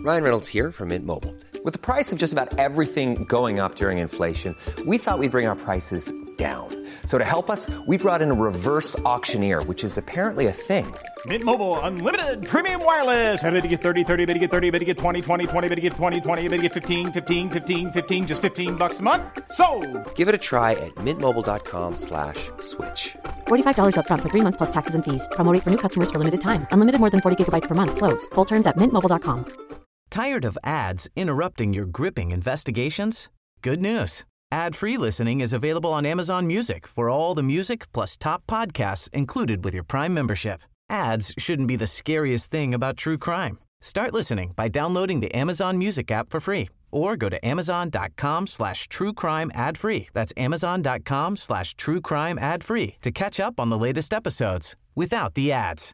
Ryan Reynolds here from Mint Mobile. With the price of just about everything going up during inflation, we thought we'd bring our prices down. So to help us, we brought in a reverse auctioneer, which is apparently a thing. Mint Mobile Unlimited Premium Wireless. How to get 30, 30, bit to get 30, bit to get 20, 20, 20, bit to get 20, 20, bit to get 15, 15, 15, 15, just $15 a month? Sold! Give it a try at mintmobile.com/switch. $45 up front for 3 months plus taxes and fees. Promo rate for new customers for limited time. Unlimited more than 40 gigabytes per month. Slows full terms at mintmobile.com. Tired of ads interrupting your gripping investigations? Good news. Ad-free listening is available on Amazon Music for all the music plus top podcasts included with your Prime membership. Ads shouldn't be the scariest thing about true crime. Start listening by downloading the Amazon Music app for free or go to amazon.com/truecrime ad-free. That's amazon.com/truecrime ad-free to catch up on the latest episodes without the ads.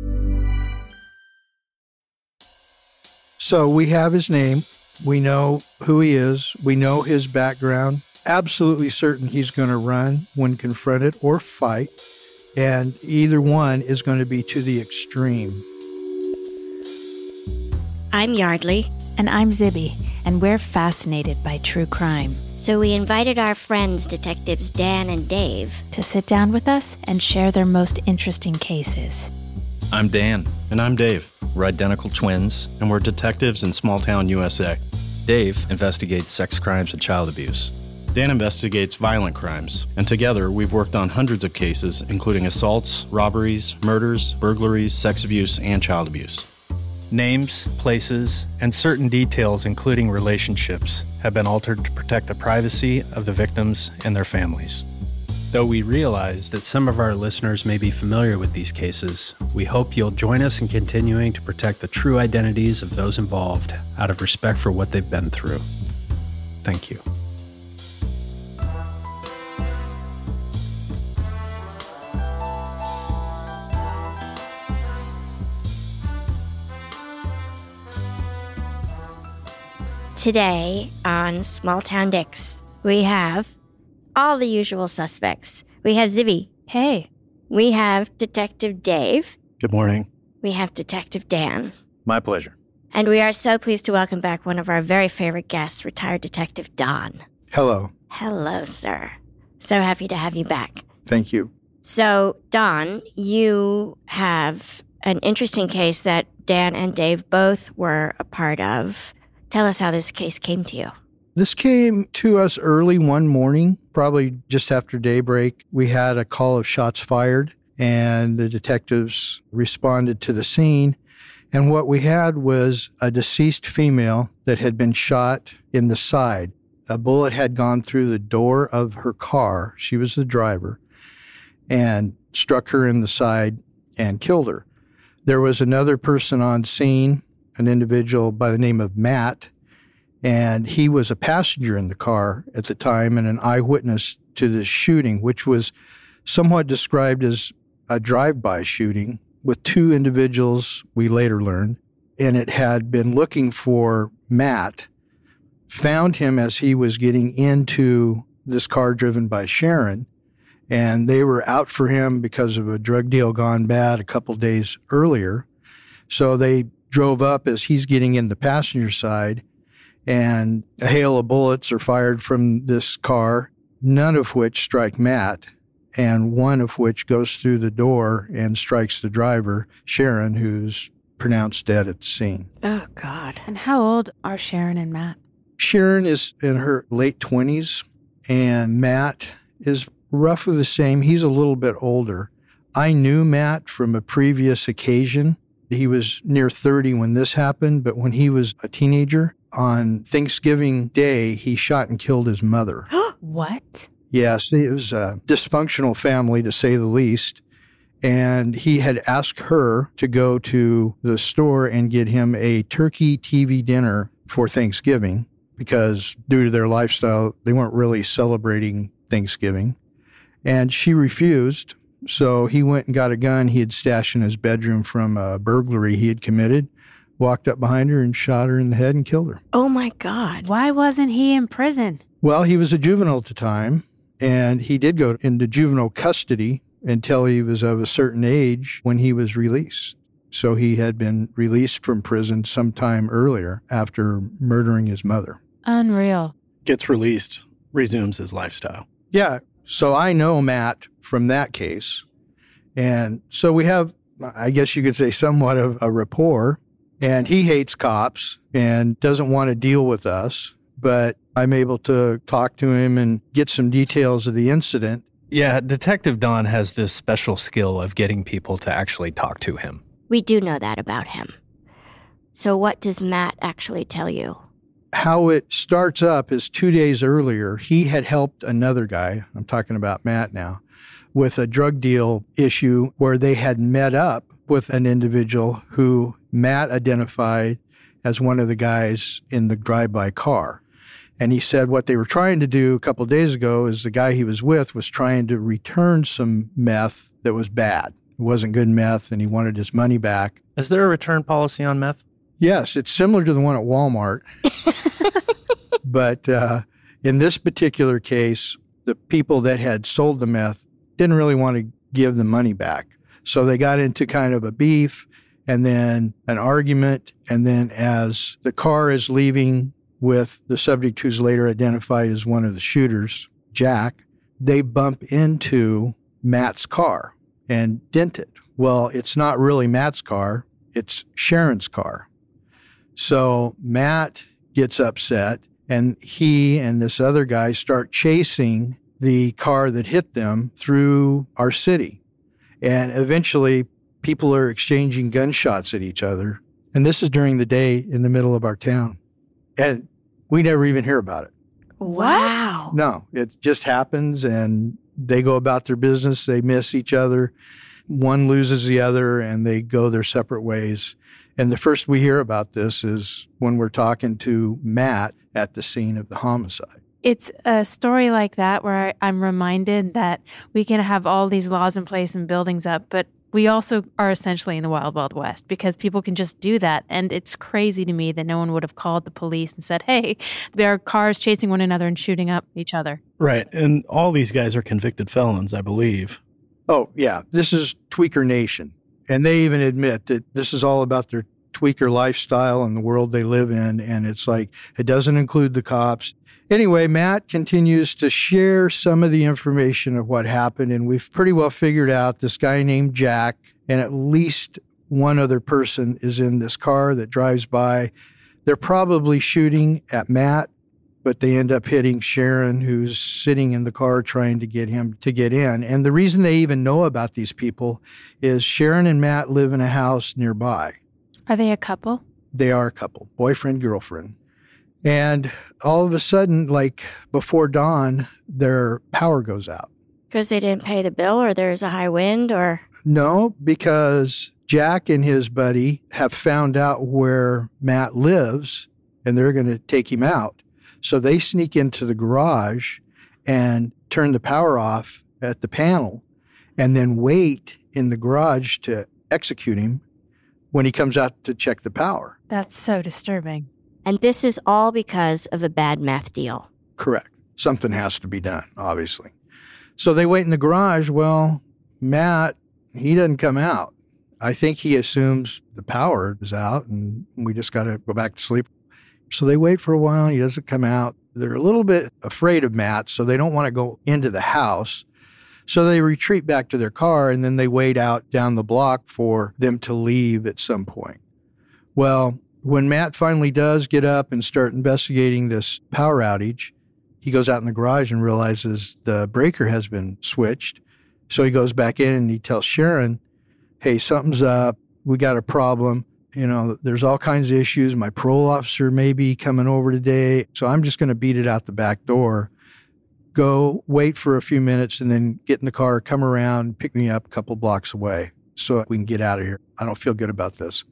So we have his name. We know who he is. We know his background. Absolutely certain he's going to run when confronted or fight. And either one is going to be to the extreme. I'm Yardley. And I'm Zibby. And we're fascinated by true crime. So we invited our friends, Detectives Dan and Dave, to sit down with us and share their most interesting cases. I'm Dan. And I'm Dave. We're identical twins, and we're detectives in small-town USA. Dave investigates sex crimes and child abuse. Dan investigates violent crimes, and together we've worked on hundreds of cases, including assaults, robberies, murders, burglaries, sex abuse, and child abuse. Names, places, and certain details, including relationships, have been altered to protect the privacy of the victims and their families. Though we realize that some of our listeners may be familiar with these cases, we hope you'll join us in continuing to protect the true identities of those involved out of respect for what they've been through. Thank you. Today on Small Town Dicks, we have all the usual suspects. We have Zibby. Hey. We have Detective Dave. Good morning. We have Detective Dan. My pleasure. And we are so pleased to welcome back one of our very favorite guests, retired Detective Don. Hello. Hello, sir. So happy to have you back. Thank you. So, Don, you have an interesting case that Dan and Dave both were a part of. Tell us how this case came to you. This came to us early one morning, probably just after daybreak. We had a call of shots fired, and the detectives responded to the scene. And what we had was a deceased female that had been shot in the side. A bullet had gone through the door of her car. She was the driver, and struck her in the side and killed her. There was another person on scene, an individual by the name of Matt, and he was a passenger in the car at the time and an eyewitness to this shooting, which was somewhat described as a drive-by shooting with two individuals, we later learned, and it had been looking for Matt, found him as he was getting into this car driven by Sharon, and they were out for him because of a drug deal gone bad a couple days earlier. So they drove up as he's getting in the passenger side, and a hail of bullets are fired from this car, none of which strike Matt, and one of which goes through the door and strikes the driver, Sharon, who's pronounced dead at the scene. Oh, God. And how old are Sharon and Matt? Sharon is in her late 20s, and Matt is roughly the same. He's a little bit older. I knew Matt from a previous occasion. He was near 30 when this happened, but when he was a teenager, on Thanksgiving Day, he shot and killed his mother. What? Yes, it was a dysfunctional family, to say the least. And he had asked her to go to the store and get him a turkey TV dinner for Thanksgiving because due to their lifestyle, they weren't really celebrating Thanksgiving. And she refused. So he went and got a gun he had stashed in his bedroom from a burglary he had committed, walked up behind her and shot her in the head and killed her. Oh, my God. Why wasn't he in prison? Well, he was a juvenile at the time, and he did go into juvenile custody until he was of a certain age when he was released. So he had been released from prison sometime earlier after murdering his mother. Unreal. Gets released, resumes his lifestyle. Yeah. So I know Matt from that case. And so we have, I guess you could say, somewhat of a rapport. And he hates cops and doesn't want to deal with us. But I'm able to talk to him and get some details of the incident. Yeah, Detective Don has this special skill of getting people to actually talk to him. We do know that about him. So what does Matt actually tell you? How it starts up is 2 days earlier, he had helped another guy, I'm talking about Matt now, with a drug deal issue where they had met up with an individual who Matt identified as one of the guys in the drive-by car. And he said what they were trying to do a couple of days ago is the guy he was with was trying to return some meth that was bad. It wasn't good meth, and he wanted his money back. Is there a return policy on meth? Yes, it's similar to the one at Walmart. But in this particular case, the people that had sold the meth didn't really want to give the money back. So they got into kind of a beef and then an argument. And then as the car is leaving with the subject who's later identified as one of the shooters, Jack, they bump into Matt's car and dent it. Well, it's not really Matt's car. It's Sharon's car. So Matt gets upset, and he and this other guy start chasing the car that hit them through our city. And eventually, people are exchanging gunshots at each other. And this is during the day in the middle of our town. And we never even hear about it. Wow. No, it just happens, and they go about their business. They miss each other. One loses the other, and they go their separate ways. And the first we hear about this is when we're talking to Matt at the scene of the homicide. It's a story like that where I'm reminded that we can have all these laws in place and buildings up, but we also are essentially in the wild, wild west because people can just do that. And it's crazy to me that no one would have called the police and said, hey, there are cars chasing one another and shooting up each other. Right. And all these guys are convicted felons, I believe. Oh, yeah. This is Tweaker Nation. And they even admit that this is all about their tweaker lifestyle and the world they live in. And it's like, it doesn't include the cops. Anyway, Matt continues to share some of the information of what happened, and we've pretty well figured out this guy named Jack, and at least one other person is in this car that drives by. They're probably shooting at Matt, but they end up hitting Sharon, who's sitting in the car trying to get him to get in. And the reason they even know about these people is Sharon and Matt live in a house nearby. Are they a couple? They are a couple, boyfriend, girlfriend. And all of a sudden, like before dawn, their power goes out. Because they didn't pay the bill, or there's a high wind, or? No, because Jack and his buddy have found out where Matt lives, and they're going to take him out. So they sneak into the garage and turn the power off at the panel, and then wait in the garage to execute him when he comes out to check the power. That's so disturbing. And this is all because of a bad meth deal. Correct. Something has to be done, obviously. So they wait in the garage. Well, Matt, he doesn't come out. I think he assumes the power is out and we just got to go back to sleep. So they wait for a while. He doesn't come out. They're a little bit afraid of Matt, so they don't want to go into the house. So they retreat back to their car, and then they wait out down the block for them to leave at some point. Well, when Matt finally does get up and start investigating this power outage, he goes out in the garage and realizes the breaker has been switched. So he goes back in and he tells Sharon, hey, something's up. We got a problem. You know, there's all kinds of issues. My parole officer may be coming over today. So I'm just going to beat it out the back door. Go wait for a few minutes and then get in the car, come around, pick me up a couple blocks away so we can get out of here. I don't feel good about this.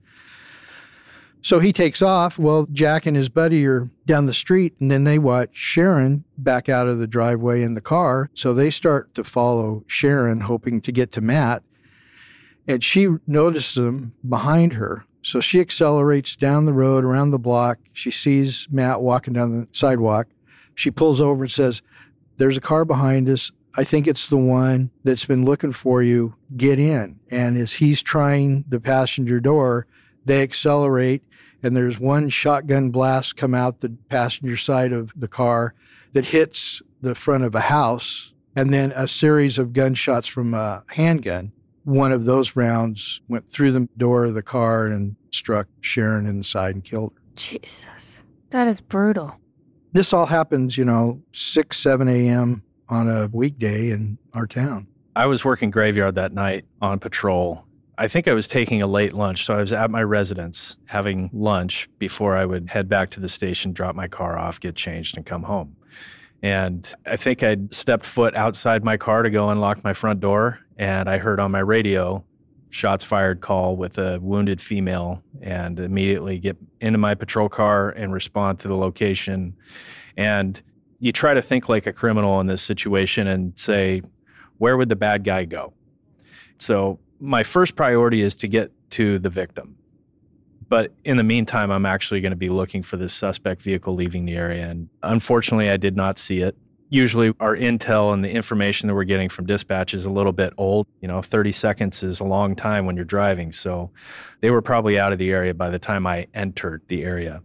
So he takes off. Well, Jack and his buddy are down the street, and then they watch Sharon back out of the driveway in the car. So they start to follow Sharon, hoping to get to Matt. And she notices him behind her. So she accelerates down the road, around the block. She sees Matt walking down the sidewalk. She pulls over and says, there's a car behind us. I think it's the one that's been looking for you. Get in. And as he's trying the passenger door, they accelerate, and there's one shotgun blast come out the passenger side of the car that hits the front of a house, and then a series of gunshots from a handgun. One of those rounds went through the door of the car and struck Sharon in the side and killed her. Jesus. That is brutal. This all happens, 6, 7 a.m. on a weekday in our town. I was working graveyard that night on patrol. I think I was taking a late lunch, so I was at my residence having lunch before I would head back to the station, drop my car off, get changed, and come home. And I think I'd stepped foot outside my car to go unlock my front door, and I heard on my radio, shots fired call with a wounded female, and immediately get into my patrol car and respond to the location. And you try to think like a criminal in this situation and say, where would the bad guy go? So my first priority is to get to the victim. But in the meantime, I'm actually going to be looking for this suspect vehicle leaving the area. And unfortunately, I did not see it. Usually our intel and the information that we're getting from dispatch is a little bit old. 30 seconds is a long time when you're driving. So they were probably out of the area by the time I entered the area.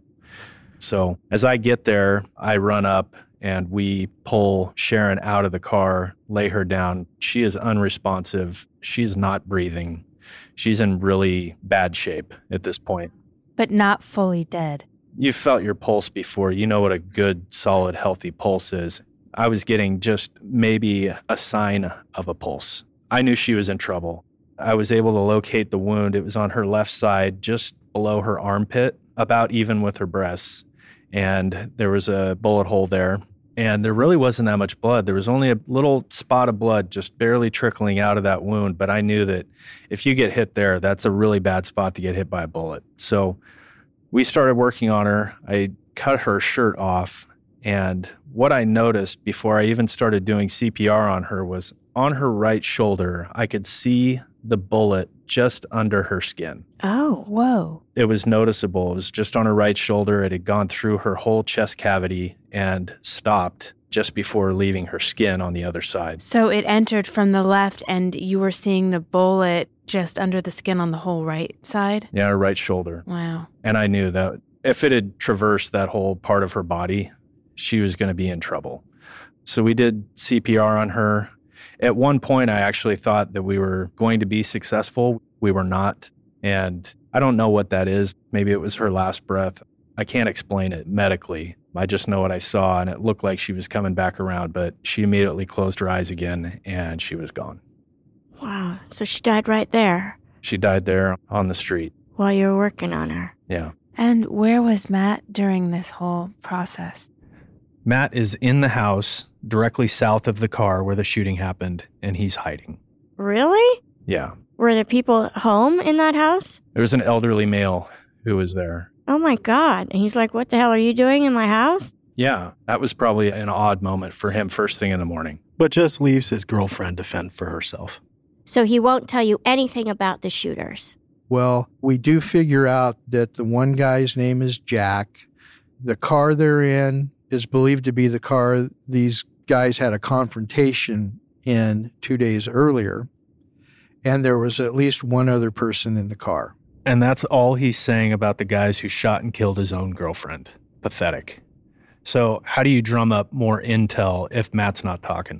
So as I get there, I run up and we pull Sharon out of the car, lay her down. She is unresponsive. She's not breathing. She's in really bad shape at this point. But not fully dead. You've felt your pulse before. You know what a good, solid, healthy pulse is. I was getting just maybe a sign of a pulse. I knew she was in trouble. I was able to locate the wound. It was on her left side, just below her armpit, about even with her breasts. And there was a bullet hole there. And there really wasn't that much blood. There was only a little spot of blood just barely trickling out of that wound. But I knew that if you get hit there, that's a really bad spot to get hit by a bullet. So we started working on her. I cut her shirt off. And what I noticed before I even started doing CPR on her was on her right shoulder, I could see the bullet just under her skin. Oh, whoa. It was noticeable. It was just on her right shoulder. It had gone through her whole chest cavity and stopped just before leaving her skin on the other side. So it entered from the left and you were seeing the bullet just under the skin on the whole right side? Yeah, her right shoulder. Wow. And I knew that if it had traversed that whole part of her body, she was going to be in trouble. So we did CPR on her. At one point, I actually thought that we were going to be successful. We were not. And I don't know what that is. Maybe it was her last breath. I can't explain it medically. I just know what I saw, and it looked like she was coming back around, but she immediately closed her eyes again, and she was gone. Wow. So she died right there She died there on the street. while you were working on her. Yeah. And where was Matt during this whole process? Matt is in the house directly south of the car where the shooting happened, and he's hiding. Really? Yeah. Were there people home in that house? There was an elderly male who was there. Oh my God. And he's like, what the hell are you doing in my house? Yeah, that was probably an odd moment for him first thing in the morning. But just leaves his girlfriend to fend for herself. So he won't tell you anything about the shooters. Well, we do figure out that the one guy's name is Jack. The car they're in is believed to be the car these guys had a confrontation in 2 days earlier. And there was at least one other person in the car. And that's all he's saying about the guys who shot and killed his own girlfriend. Pathetic. So how do you drum up more intel if Matt's not talking?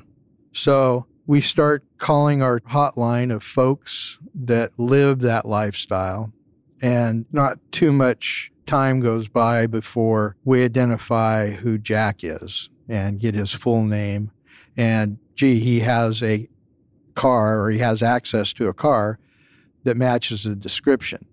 So we start calling our hotline of folks that live that lifestyle, and not too much time goes by before we identify who Jack is and get his full name. And gee, he has a car, or he has access to a car that matches the description.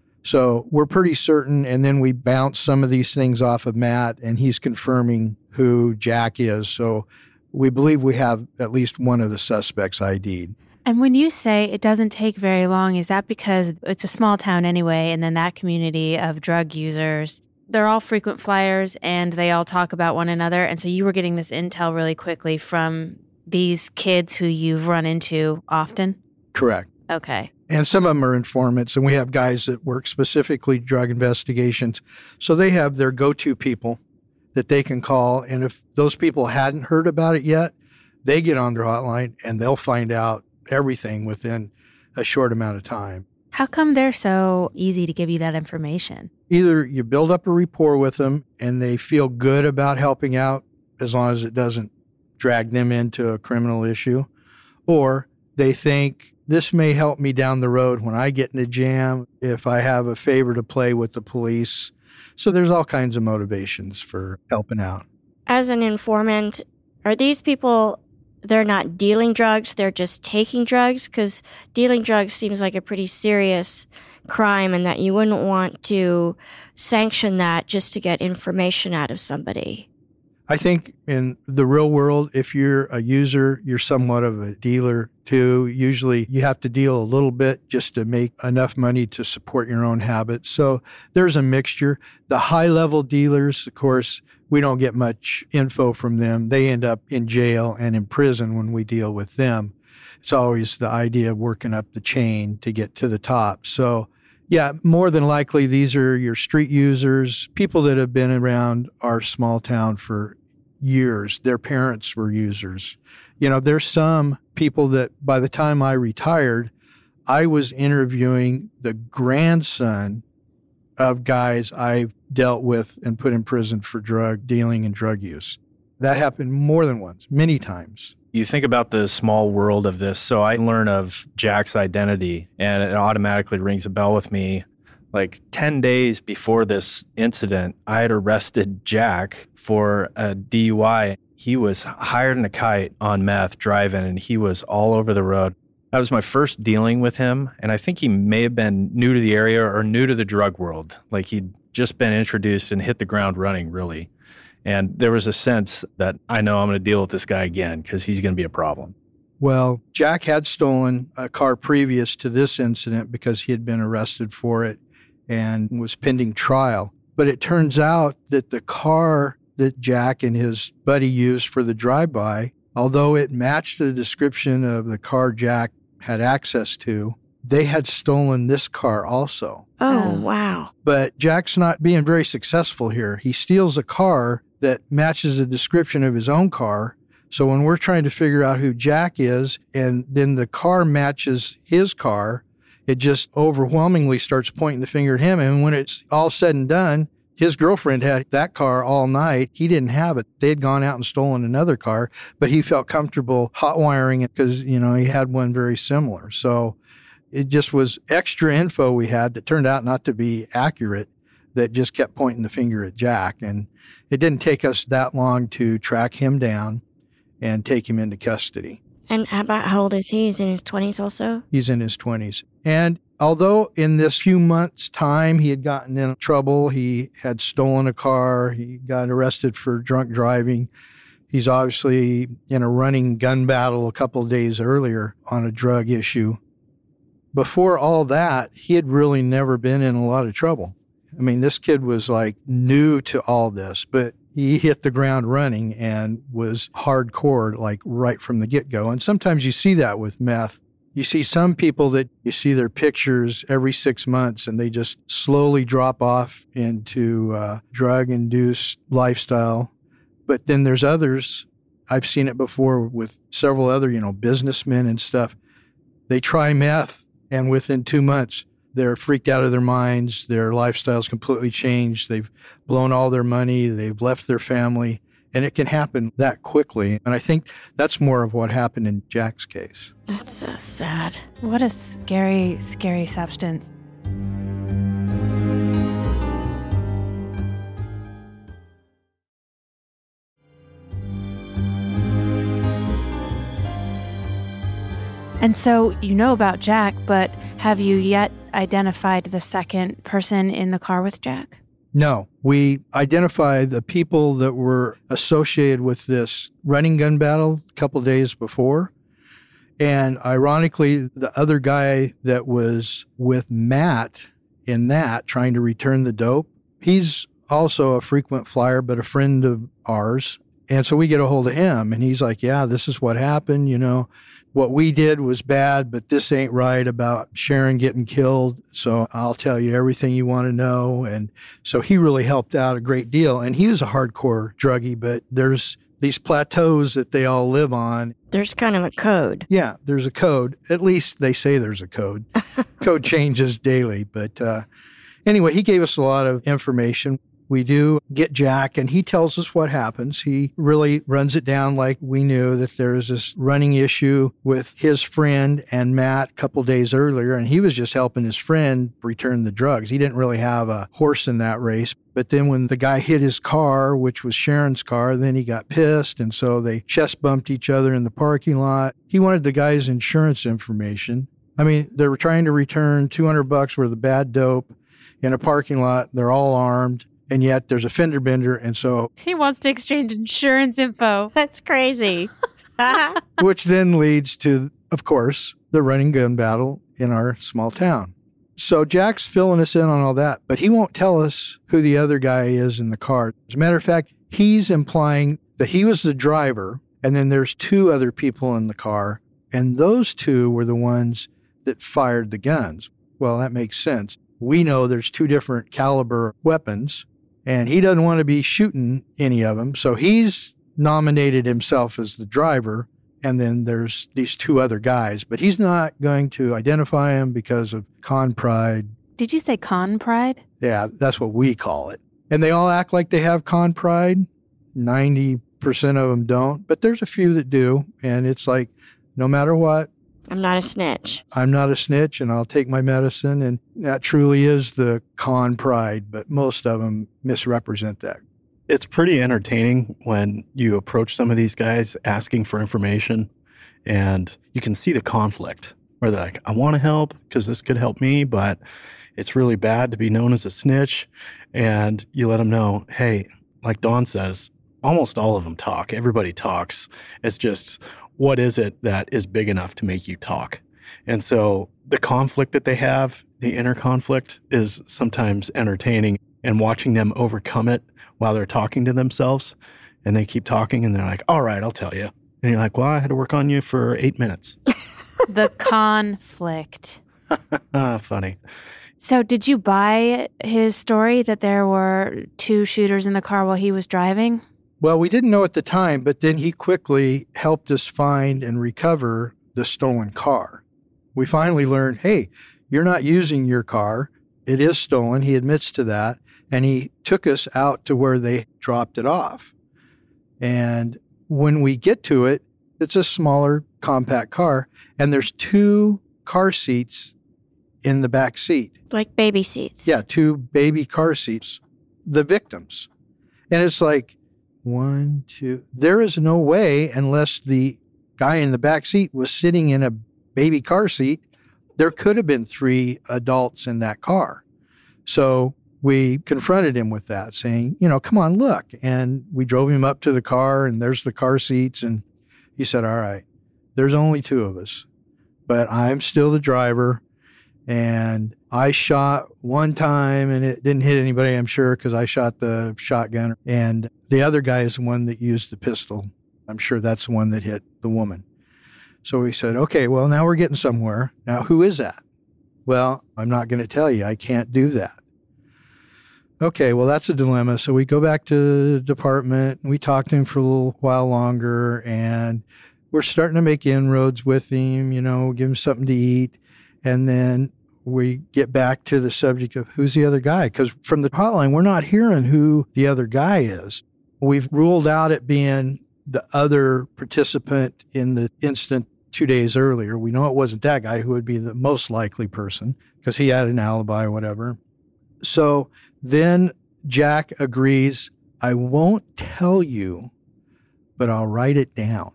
So we're pretty certain, and then we bounce some of these things off of Matt, and he's confirming who Jack is. So we believe we have at least one of the suspects ID'd. And when you say it doesn't take very long, is that because it's a small town anyway, and then that community of drug users, they're all frequent flyers, and they all talk about one another, and so you were getting this intel really quickly from these kids who you've run into often? Correct. Okay. And some of them are informants, and we have guys that work specifically drug investigations. So they have their go-to people that they can call. And if those people hadn't heard about it yet, they get on their hotline and they'll find out everything within a short amount of time. How come they're so easy to give you that information? Either you build up a rapport with them and they feel good about helping out as long as it doesn't drag them into a criminal issue, or they think this may help me down the road when I get in a jam, if I have a favor to play with the police. So there's all kinds of motivations for helping out. As an informant, are these people, they're not dealing drugs, they're just taking drugs? Because dealing drugs seems like a pretty serious crime and that you wouldn't want to sanction that just to get information out of somebody. I think in the real world, if you're a user, you're somewhat of a dealer too. Usually you have to deal a little bit just to make enough money to support your own habits. So there's a mixture. The high-level dealers, of course, we don't get much info from them. They end up in jail and in prison when we deal with them. It's always the idea of working up the chain to get to the top. So yeah, more than likely, these are your street users, people that have been around our small town for years. Their parents were users. You know, there's some people that by the time I retired, I was interviewing the grandson of guys I dealt with and put in prison for drug dealing and drug use. That happened more than once, many times. You think about the small world of this. So I learn of Jack's identity and it automatically rings a bell with me. Like 10 days before this incident, I had arrested Jack for a DUI. He was hired in a kite on meth driving and he was all over the road. That was my first dealing with him. And I think he may have been new to the area or new to the drug world. Like he'd just been introduced and hit the ground running, really. And there was a sense that I know I'm going to deal with this guy again because he's going to be a problem. Well, Jack had stolen a car previous to this incident because he had been arrested for it and was pending trial. But it turns out that the car that Jack and his buddy used for the drive-by, although it matched the description of the car Jack had access to, they had stolen this car also. Oh, wow. But Jack's not being very successful here. He steals a car that matches the description of his own car. So when we're trying to figure out who Jack is, and then the car matches his car, it just overwhelmingly starts pointing the finger at him. And when it's all said and done, his girlfriend had that car all night. He didn't have it. They had gone out and stolen another car, but he felt comfortable hot wiring it because, you know, he had one very similar. So it just was extra info we had that turned out not to be accurate, that just kept pointing the finger at Jack. And it didn't take us that long to track him down and take him into custody. And how old is he? He's in his 20s also? He's in his 20s. And although in this few months' time he had gotten in trouble, he had stolen a car, he got arrested for drunk driving, he's obviously in a running gun battle a couple of days earlier on a drug issue. Before all that, he had really never been in a lot of trouble. I mean, this kid was like new to all this, but he hit the ground running and was hardcore, like right from the get-go. And sometimes you see that with meth. You see some people that you see their pictures every 6 months and they just slowly drop off into drug-induced lifestyle. But then there's others, I've seen it before with several other, businessmen and stuff. They try meth and within 2 months, they're freaked out of their minds. Their lifestyle's completely changed. They've blown all their money. They've left their family. And it can happen that quickly. And I think that's more of what happened in Jack's case. That's so sad. What a scary, scary substance. And so you know about Jack, but have you yet identified the second person in the car with Jack? No. We identified the people that were associated with this running gun battle a couple of days before. And ironically, the other guy that was with Matt in that, trying to return the dope, he's also a frequent flyer, but a friend of ours. And so we get a hold of him, and he's like, yeah, this is what happened, What we did was bad, but this ain't right about Sharon getting killed. So I'll tell you everything you want to know. And so he really helped out a great deal. And he was a hardcore druggie, but there's these plateaus that they all live on. There's kind of a code. Yeah, there's a code. At least they say there's a code. Code changes daily. But anyway, he gave us a lot of information. We do get Jack, and he tells us what happens. He really runs it down like we knew that there was this running issue with his friend and Matt a couple days earlier, and he was just helping his friend return the drugs. He didn't really have a horse in that race. But then when the guy hit his car, which was Sharon's car, then he got pissed, and so they chest bumped each other in the parking lot. He wanted the guy's insurance information. I mean, they were trying to return $200 worth of bad dope in a parking lot. They're all armed. And yet there's a fender bender, and so... He wants to exchange insurance info. That's crazy. Which then leads to, of course, the running gun battle in our small town. So Jack's filling us in on all that, but he won't tell us who the other guy is in the car. As a matter of fact, he's implying that he was the driver, and then there's two other people in the car, and those two were the ones that fired the guns. Well, that makes sense. We know there's two different caliber weapons, and he doesn't want to be shooting any of them. So he's nominated himself as the driver, and then there's these two other guys. But he's not going to identify him because of con pride. Did you say con pride? Yeah, that's what we call it. And they all act like they have con pride. 90% of them don't, but there's a few that do. And it's like, no matter what, I'm not a snitch. I'm not a snitch, and I'll take my medicine. And that truly is the con pride, but most of them misrepresent that. It's pretty entertaining when you approach some of these guys asking for information, and you can see the conflict where they're like, I want to help because this could help me, but it's really bad to be known as a snitch. And you let them know, hey, like Dawn says, almost all of them talk. Everybody talks. It's just, what is it that is big enough to make you talk? And so the conflict that they have, the inner conflict, is sometimes entertaining, and watching them overcome it while they're talking to themselves, and they keep talking and they're like, all right, I'll tell you. And you're like, well, I had to work on you for 8 minutes. The conflict. Funny. So did you buy his story that there were two shooters in the car while he was driving? Well, we didn't know at the time, but then he quickly helped us find and recover the stolen car. We finally learned, hey, you're not using your car. It is stolen. He admits to that. And he took us out to where they dropped it off. And when we get to it, it's a smaller, compact car, and there's two car seats in the back seat. Like baby seats. Yeah, two baby car seats, the victims. And it's like, 1, 2. There is no way, unless the guy in the back seat was sitting in a baby car seat, there could have been 3 adults in that car. So we confronted him with that, saying, come on, look. And we drove him up to the car, and there's the car seats. And he said, all right, there's only 2 of us, but I'm still the driver. And I shot one time, and it didn't hit anybody, I'm sure, because I shot the shotgun. And the other guy is the one that used the pistol. I'm sure that's the one that hit the woman. So we said, okay, well, now we're getting somewhere. Now, who is that? Well, I'm not going to tell you. I can't do that. Okay, well, that's a dilemma. So we go back to the department, and we talk to him for a little while longer, and we're starting to make inroads with him, give him something to eat. And then we get back to the subject of who's the other guy, because from the hotline, we're not hearing who the other guy is. We've ruled out it being the other participant in the incident 2 days earlier. We know it wasn't that guy, who would be the most likely person because he had an alibi or whatever. So then Jack agrees, I won't tell you, but I'll write it down.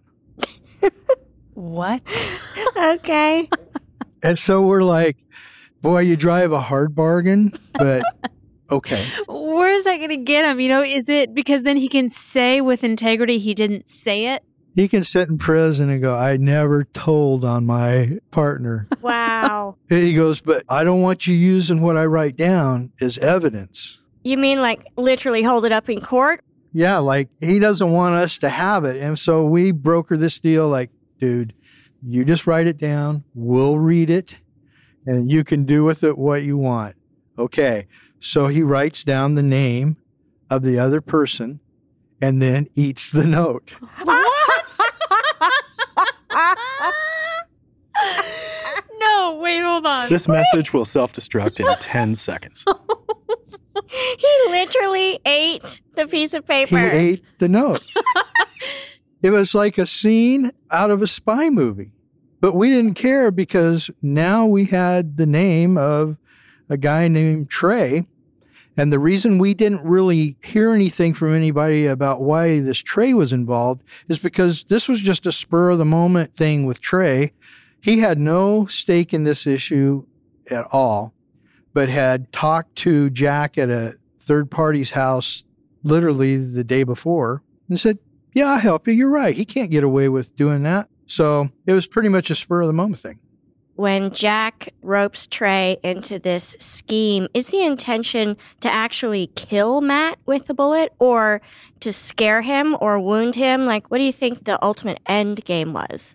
What? Okay. And so we're like, boy, you drive a hard bargain, but okay. Where's that going to get him? Is it because then he can say with integrity he didn't say it? He can sit in prison and go, I never told on my partner. Wow. And he goes, but I don't want you using what I write down as evidence. You mean like literally hold it up in court? Yeah, like he doesn't want us to have it. And so we broker this deal like, dude, you just write it down. We'll read it, and you can do with it what you want. Okay. So he writes down the name of the other person, and then eats the note. No, wait, hold on. This message will self-destruct in 10 seconds. He literally ate the piece of paper. He ate the note. It was like a scene out of a spy movie. But we didn't care because now we had the name of a guy named Trey. And the reason we didn't really hear anything from anybody about why this Trey was involved is because this was just a spur of the moment thing with Trey. He had no stake in this issue at all, but had talked to Jack at a third party's house literally the day before and said, yeah, I'll help you. You're right. He can't get away with doing that. So it was pretty much a spur of the moment thing. When Jack ropes Trey into this scheme, is the intention to actually kill Matt with the bullet or to scare him or wound him? Like, what do you think the ultimate end game was?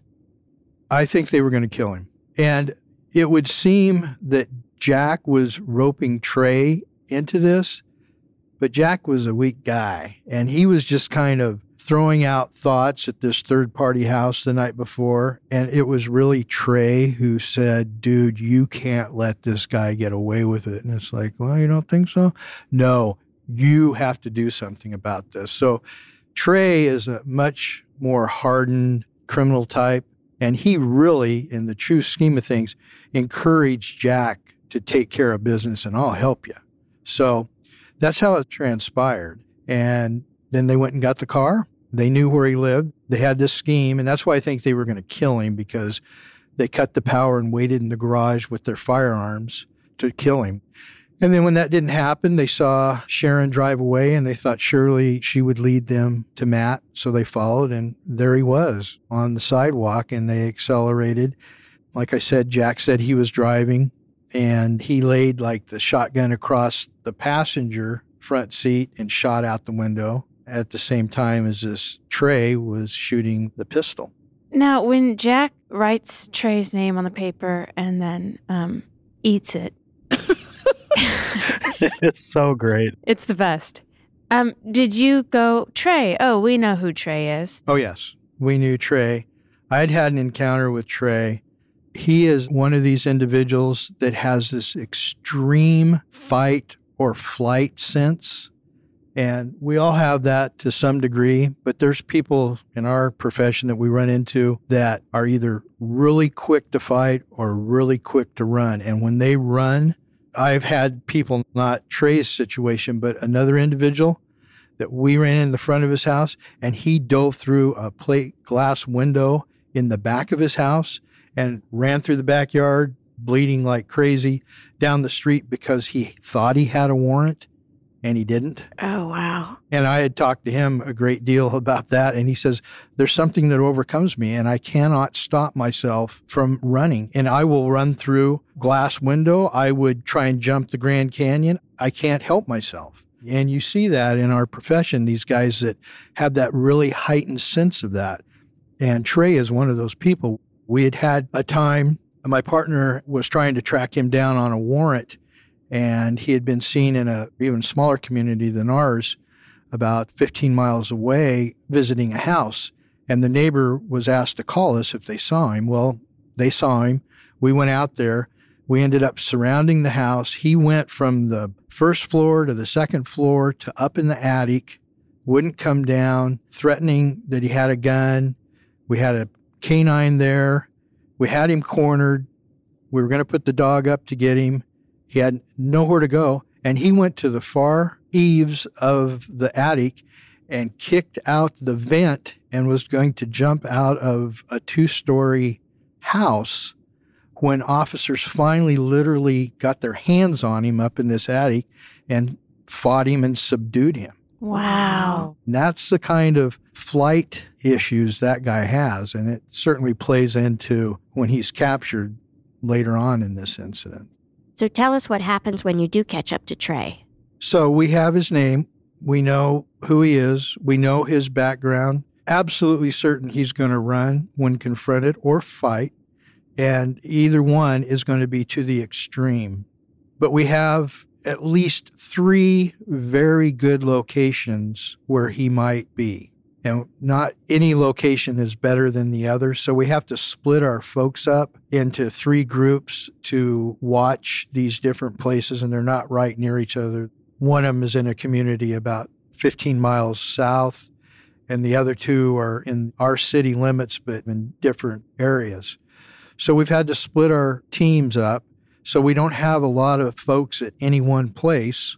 I think they were going to kill him. And it would seem that Jack was roping Trey into this, but Jack was a weak guy. And he was just kind of throwing out thoughts at this third-party house the night before. And it was really Trey who said, dude, you can't let this guy get away with it. And it's like, well, you don't think so? No, you have to do something about this. So Trey is a much more hardened criminal type. And he really, in the true scheme of things, encouraged Jack to take care of business and I'll help you. So that's how it transpired. And then they went and got the car. They knew where he lived. They had this scheme. And that's why I think they were going to kill him, because they cut the power and waited in the garage with their firearms to kill him. And then when that didn't happen, they saw Sharon drive away and they thought surely she would lead them to Matt. So they followed and there he was on the sidewalk and they accelerated. Like I said, Jack said he was driving and he laid like the shotgun across the passenger front seat and shot out the window at the same time as this Trey was shooting the pistol. Now, when Jack writes Trey's name on the paper and then eats it, It's so great. it's the best. Did you go, Trey? Oh, we know who Trey is. Oh, yes. We knew Trey. I'd had an encounter with Trey. He is one of these individuals that has this extreme fight or flight sense. And we all have that to some degree, but there's people in our profession that we run into that are either really quick to fight or really quick to run. And when they run, I've had people, not Trey's situation, but another individual that we ran in the front of his house and he dove through a plate glass window in the back of his house and ran through the backyard, bleeding like crazy down the street because he thought he had a warrant and he didn't. Oh, wow. And I had talked to him a great deal about that. And he says, there's something that overcomes me and I cannot stop myself from running. And I will run through glass window. I would try and jump the Grand Canyon. I can't help myself. And you see that in our profession, these guys that have that really heightened sense of that. And Trey is one of those people. We had had a time, my partner was trying to track him down on a warrant. And he had been seen in a even smaller community than ours, about 15 miles away, visiting a house. And the neighbor was asked to call us if they saw him. Well, they saw him. We went out there. We ended up surrounding the house. He went from the first floor to the second floor to up in the attic, wouldn't come down, threatening that he had a gun. We had a canine there. We had him cornered. We were going to put the dog up to get him. He had nowhere to go, and he went to the far eaves of the attic and kicked out the vent and was going to jump out of a 2-story house when officers finally literally got their hands on him up in this attic and fought him and subdued him. Wow. And that's the kind of flight issues that guy has, and it certainly plays into when he's captured later on in this incident. So tell us what happens when you do catch up to Trey. So we have his name. We know who he is. We know his background. Absolutely certain he's going to run when confronted or fight. And either one is going to be to the extreme. But we have at least 3 very good locations where he might be. And not any location is better than the other. So we have to split our folks up into 3 groups to watch these different places, and they're not right near each other. One of them is in a community about 15 miles south, and the other 2 are in our city limits, but in different areas. So we've had to split our teams up. So we don't have a lot of folks at any one place.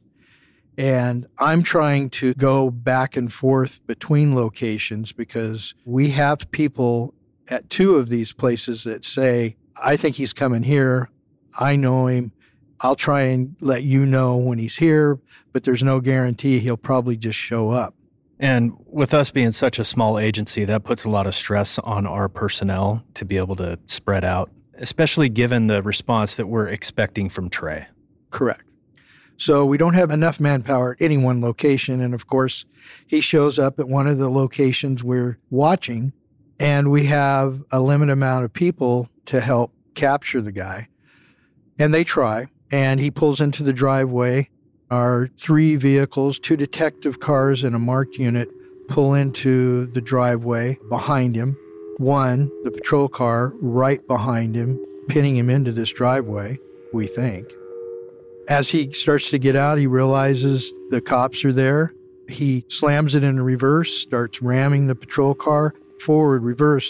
And I'm trying to go back and forth between locations because we have people at 2 of these places that say, I think he's coming here. I know him. I'll try and let you know when he's here, but there's no guarantee he'll probably just show up. And with us being such a small agency, that puts a lot of stress on our personnel to be able to spread out, especially given the response that we're expecting from Trey. Correct. So we don't have enough manpower at any one location. And of course, he shows up at one of the locations we're watching, and we have a limited amount of people to help capture the guy. And they try, and he pulls into the driveway. Our 3 vehicles, 2 detective cars and a marked unit, pull into the driveway behind him. 1, the patrol car, right behind him, pinning him into this driveway, we think. As he starts to get out, he realizes the cops are there. He slams it into reverse, starts ramming the patrol car, forward, reverse,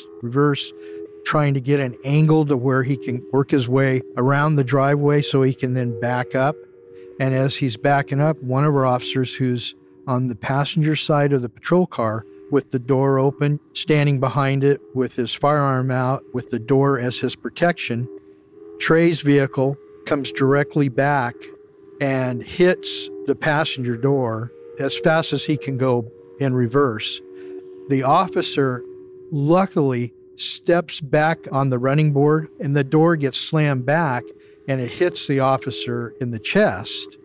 trying to get an angle to where he can work his way around the driveway so he can then back up. And as he's backing up, one of our officers who's on the passenger side of the patrol car with the door open, standing behind it with his firearm out, with the door as his protection, Trey's vehicle comes directly back and hits the passenger door as fast as he can go in reverse. The officer luckily steps back on the running board, and the door gets slammed back, and it hits the officer in the chest.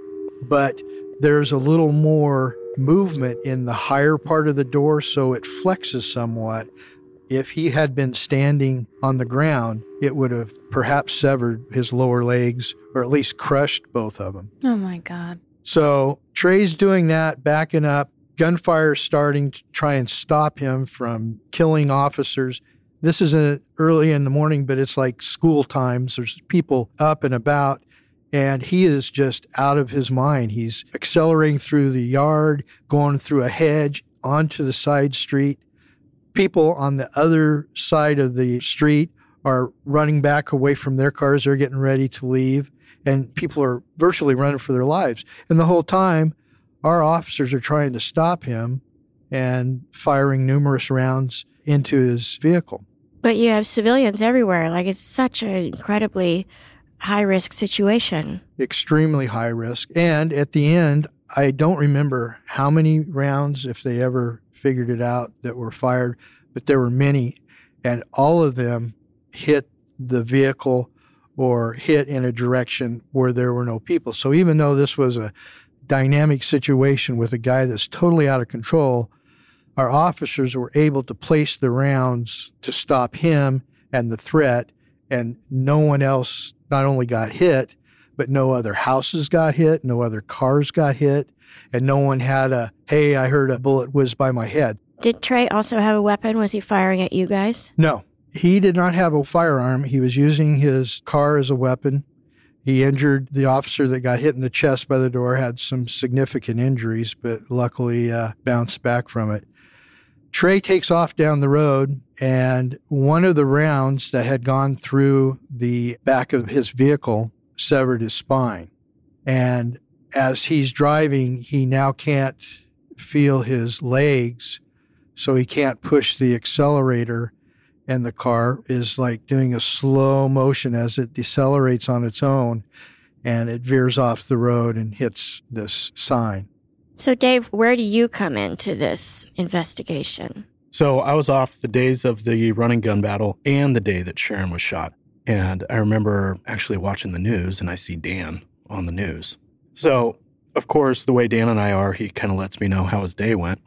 But there's a little more movement in the higher part of the door, so it flexes somewhat. If he had been standing on the ground, it would have perhaps severed his lower legs or at least crushed both of them. Oh, my God. So Trey's doing that, backing up, gunfire starting to try and stop him from killing officers. This is early in the morning, but it's like school times. There's people up and about, and he is just out of his mind. He's accelerating through the yard, going through a hedge, onto the side street. People on the other side of the street are running back away from their cars. They're getting ready to leave, and people are virtually running for their lives. And the whole time, our officers are trying to stop him and firing numerous rounds into his vehicle. But you have civilians everywhere. Like, it's such an incredibly high-risk situation. Extremely high risk. And at the end, I don't remember how many rounds, if they ever figured it out, that were fired, but there were many, and all of them hit the vehicle or hit in a direction where there were no people. So even though this was a dynamic situation with a guy that's totally out of control, our officers were able to place the rounds to stop him and the threat, and no one else not only got hit, but no other houses got hit, no other cars got hit, and no one had hey, I heard a bullet whiz by my head. Did Trey also have a weapon? Was he firing at you guys? No, he did not have a firearm. He was using his car as a weapon. He injured the officer that got hit in the chest by the door, had some significant injuries, but luckily bounced back from it. Trey takes off down the road, and one of the rounds that had gone through the back of his vehicle severed his spine. And as he's driving, he now can't feel his legs, so he can't push the accelerator, and the car is like doing a slow motion as it decelerates on its own, and it veers off the road and hits this sign. So, Dave, where do you come into this investigation? So I was off the days of the run and gun battle and the day that Sharon was shot. And I remember actually watching the news, and I see Dan on the news. So, of course, the way Dan and I are, he kind of lets me know how his day went.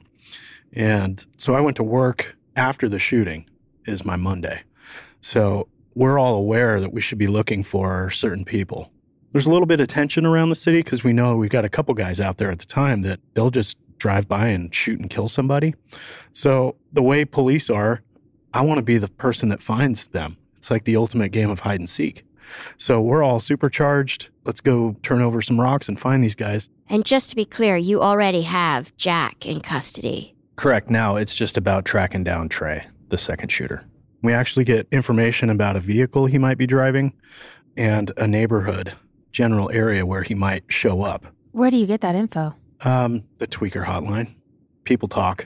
And so I went to work after the shooting is my Monday. So we're all aware that we should be looking for certain people. There's a little bit of tension around the city because we know we've got a couple guys out there at the time that they'll just drive by and shoot and kill somebody. So the way police are, I want to be the person that finds them. It's like the ultimate game of hide and seek. So we're all supercharged. Let's go turn over some rocks and find these guys. And just to be clear, you already have Jack in custody. Correct. Now it's just about tracking down Trey, the second shooter. We actually get information about a vehicle he might be driving and a neighborhood, general area where he might show up. Where do you get that info? The Tweaker hotline. People talk.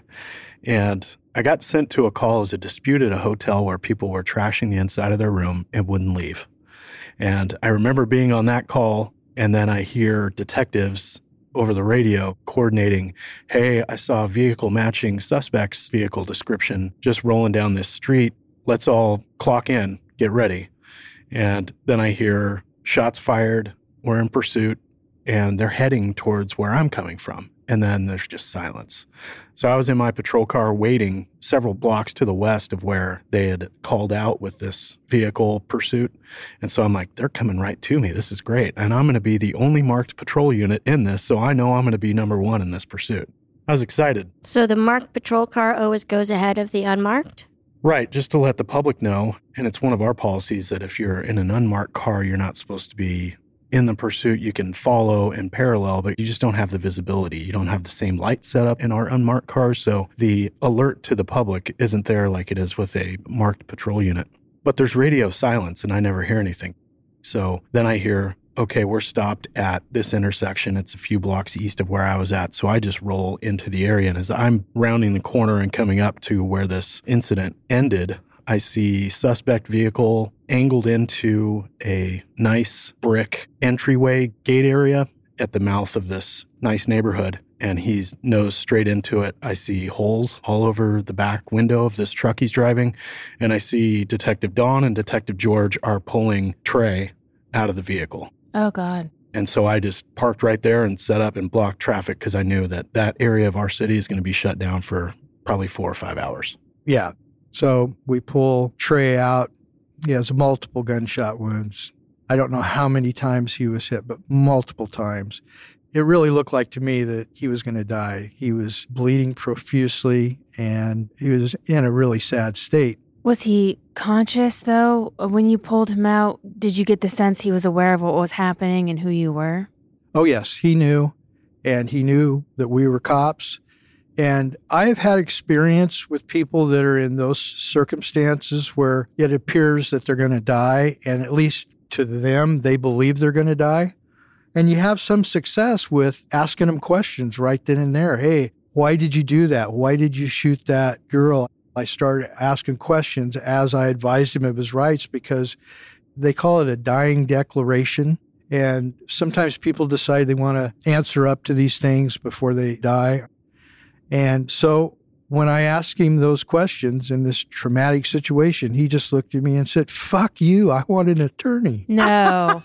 And I got sent to a call as a dispute at a hotel where people were trashing the inside of their room and wouldn't leave. And I remember being on that call, and then I hear detectives over the radio coordinating, hey, I saw a vehicle matching suspect's vehicle description just rolling down this street. Let's all clock in, get ready. And then I hear shots fired, we're in pursuit, and they're heading towards where I'm coming from. And then there's just silence. So I was in my patrol car waiting several blocks to the west of where they had called out with this vehicle pursuit. And so I'm like, they're coming right to me. This is great. And I'm going to be the only marked patrol unit in this, so I know I'm going to be number one in this pursuit. I was excited. So the marked patrol car always goes ahead of the unmarked? Right, just to let the public know. And it's one of our policies that if you're in an unmarked car, you're not supposed to be in the pursuit. You can follow in parallel, but you just don't have the visibility. You don't have the same light setup in our unmarked cars, so the alert to the public isn't there like it is with a marked patrol unit. But there's radio silence, and I never hear anything. So then I hear, okay, we're stopped at this intersection. It's a few blocks east of where I was at, so I just roll into the area. And as I'm rounding the corner and coming up to where this incident ended, I see suspect vehicle angled into a nice brick entryway gate area at the mouth of this nice neighborhood, and he's nosed straight into it. I see holes all over the back window of this truck he's driving, and I see Detective Dawn and Detective George are pulling Trey out of the vehicle. Oh, God. And so I just parked right there and set up and blocked traffic because I knew that that area of our city is going to be shut down for probably 4 or 5 hours. Yeah. So we pull Trey out. He has multiple gunshot wounds. I don't know how many times he was hit, but multiple times. It really looked like to me that he was going to die. He was bleeding profusely, and he was in a really sad state. Was he conscious, though? When you pulled him out, did you get the sense he was aware of what was happening and who you were? Oh, yes, he knew, and he knew that we were cops. And I have had experience with people that are in those circumstances where it appears that they're going to die, and at least to them, they believe they're going to die. And you have some success with asking them questions right then and there. Hey, why did you do that? Why did you shoot that girl? I started asking questions as I advised him of his rights because they call it a dying declaration. And sometimes people decide they want to answer up to these things before they die. And so when I asked him those questions in this traumatic situation, he just looked at me and said, fuck you, I want an attorney. No.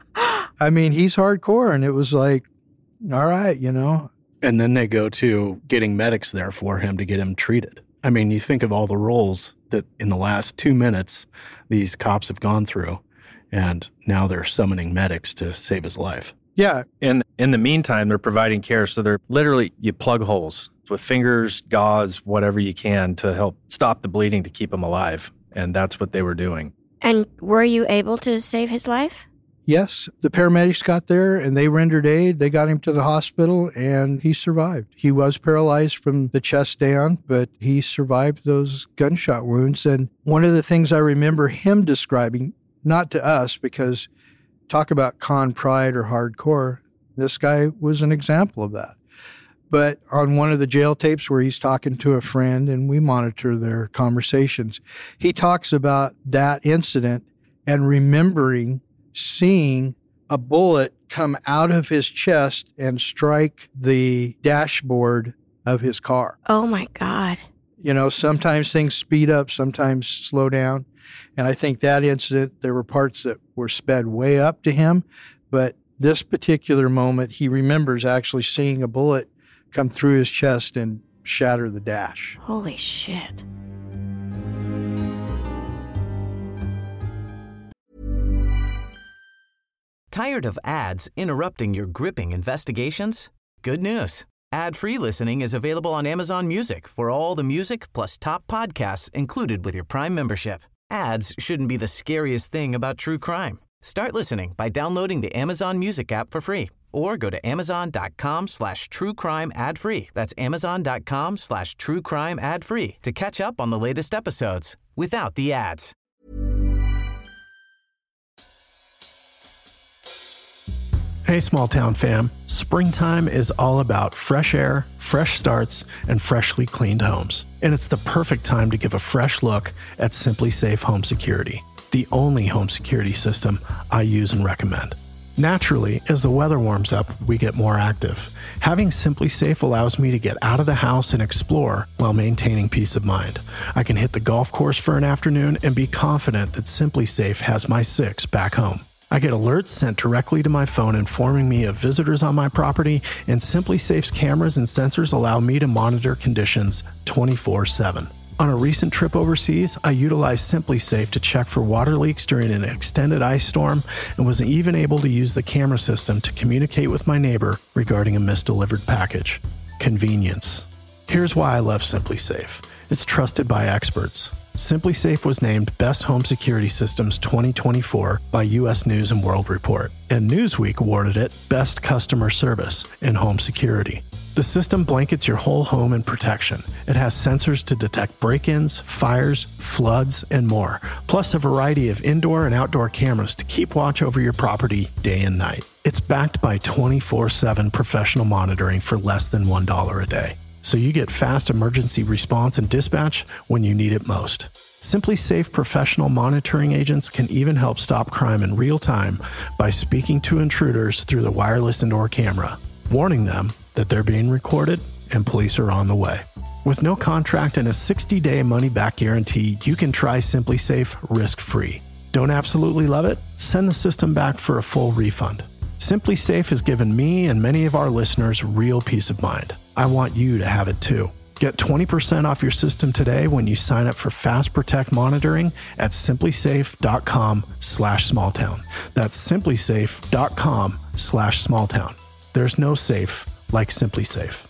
I mean, he's hardcore. And it was like, all right, you know. And then they go to getting medics there for him to get him treated. I mean, you think of all the roles that in the last 2 minutes these cops have gone through, and now they're summoning medics to save his life. Yeah. And in the meantime, they're providing care. So they're literally, you plug holes with fingers, gauze, whatever you can to help stop the bleeding to keep him alive. And that's what they were doing. And were you able to save his life? Yes. The paramedics got there and they rendered aid. They got him to the hospital and he survived. He was paralyzed from the chest down, but he survived those gunshot wounds. And one of the things I remember him describing, not to us, because talk about con pride or hardcore, this guy was an example of that. But on one of the jail tapes where he's talking to a friend and we monitor their conversations, he talks about that incident and remembering seeing a bullet come out of his chest and strike the dashboard of his car. Oh, my God. You know, sometimes things speed up, sometimes slow down. And I think that incident, there were parts that were sped way up to him. But this particular moment, he remembers actually seeing a bullet come through his chest and shatter the dash. Holy shit. Tired of ads interrupting your gripping investigations? Good news. Ad-free listening is available on Amazon Music for all the music plus top podcasts included with your Prime membership. Ads shouldn't be the scariest thing about true crime. Start listening by downloading the Amazon Music app for free or go to amazon.com/truecrime ad-free. That's amazon.com/truecrime ad-free to catch up on the latest episodes without the ads. Hey, small town fam. Springtime is all about fresh air, fresh starts, and freshly cleaned homes. And it's the perfect time to give a fresh look at Simply Safe Home Security, the only home security system I use and recommend. Naturally, as the weather warms up, we get more active. Having Simply Safe allows me to get out of the house and explore while maintaining peace of mind. I can hit the golf course for an afternoon and be confident that Simply Safe has my 6 back home. I get alerts sent directly to my phone informing me of visitors on my property, and Simply Safe's cameras and sensors allow me to monitor conditions 24/7. On a recent trip overseas, I utilized Simply Safe to check for water leaks during an extended ice storm and was even able to use the camera system to communicate with my neighbor regarding a misdelivered package. Convenience. Here's why I love Simply Safe. It's trusted by experts. Simply Safe was named Best Home Security Systems 2024 by U.S. News & World Report, and Newsweek awarded it Best Customer Service in Home Security. The system blankets your whole home in protection. It has sensors to detect break-ins, fires, floods, and more, plus a variety of indoor and outdoor cameras to keep watch over your property day and night. It's backed by 24/7 professional monitoring for less than $1 a day. So you get fast emergency response and dispatch when you need it most. Simply Safe professional monitoring agents can even help stop crime in real time by speaking to intruders through the wireless indoor camera, warning them that they're being recorded and police are on the way. With no contract and a 60-day money-back guarantee, you can try Simply Safe risk-free. Don't absolutely love it? Send the system back for a full refund. Simply Safe has given me and many of our listeners real peace of mind. I want you to have it too. Get 20% off your system today when you sign up for Fast Protect monitoring at simplysafe.com/smalltown. That's simplysafe.com/smalltown. There's no safe like Simply Safe.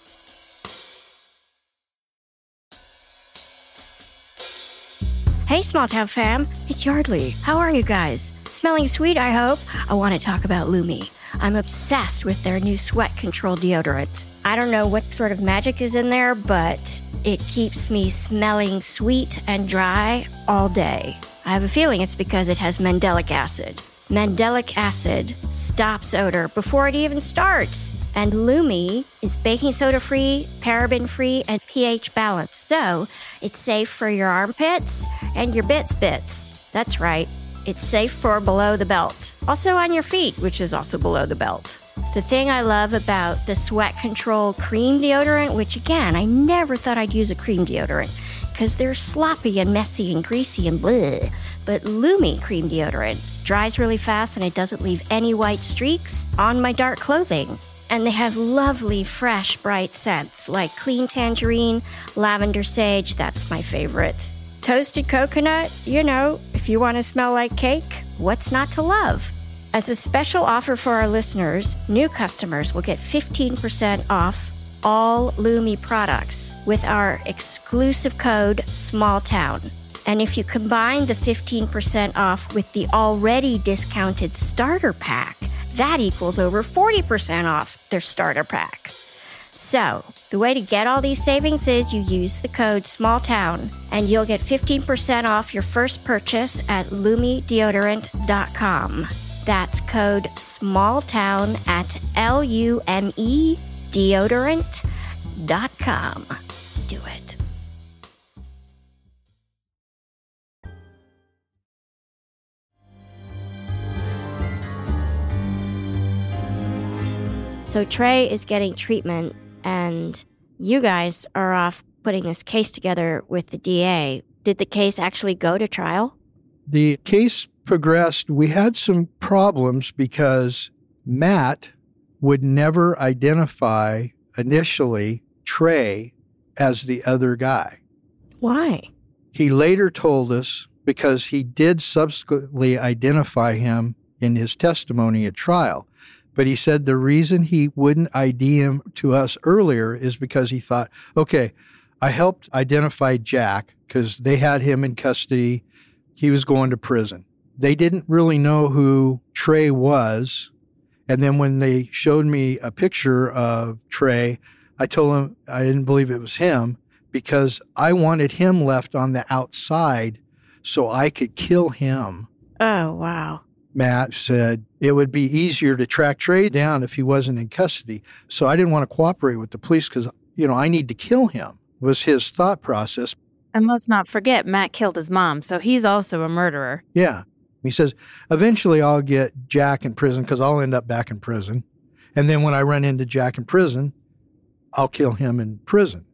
Hey, Small Town fam, it's Yardley. How are you guys? Smelling sweet, I hope? I want to talk about Lumi. I'm obsessed with their new sweat control deodorant. I don't know what sort of magic is in there, but it keeps me smelling sweet and dry all day. I have a feeling it's because it has mandelic acid. Mandelic acid stops odor before it even starts. And Lumi is baking soda free, paraben free, and pH balanced. So it's safe for your armpits and your bits. That's right. It's safe for below the belt. Also on your feet, which is also below the belt. The thing I love about the Sweat Control cream deodorant, which again, I never thought I'd use a cream deodorant because they're sloppy and messy and greasy and bleh. But Lumi cream deodorant dries really fast and it doesn't leave any white streaks on my dark clothing. And they have lovely, fresh, bright scents like clean tangerine, lavender sage, that's my favorite. Toasted coconut, you know, if you want to smell like cake, what's not to love? As a special offer for our listeners, new customers will get 15% off all Lumi products with our exclusive code SMALLTOWN. And if you combine the 15% off with the already discounted starter pack, that equals over 40% off their starter pack. So, the way to get all these savings is you use the code SMALLTOWN and you'll get 15% off your first purchase at LumiDeodorant.com. That's code SMALLTOWN at LumiDeodorant.com. Do it. So Trey is getting treatment, and you guys are off putting this case together with the DA. Did the case actually go to trial? The case progressed. We had some problems because Matt would never identify initially Trey as the other guy. Why? He later told us because he did subsequently identify him in his testimony at trial. But he said the reason he wouldn't ID him to us earlier is because he thought, okay, I helped identify Jack because they had him in custody. He was going to prison. They didn't really know who Trey was. And then when they showed me a picture of Trey, I told him I didn't believe it was him because I wanted him left on the outside so I could kill him. Oh, wow. Matt said it would be easier to track Trey down if he wasn't in custody. So I didn't want to cooperate with the police because, I need to kill him, was his thought process. And let's not forget, Matt killed his mom, so he's also a murderer. Yeah. He says, eventually I'll get Jack in prison because I'll end up back in prison. And then when I run into Jack in prison, I'll kill him in prison.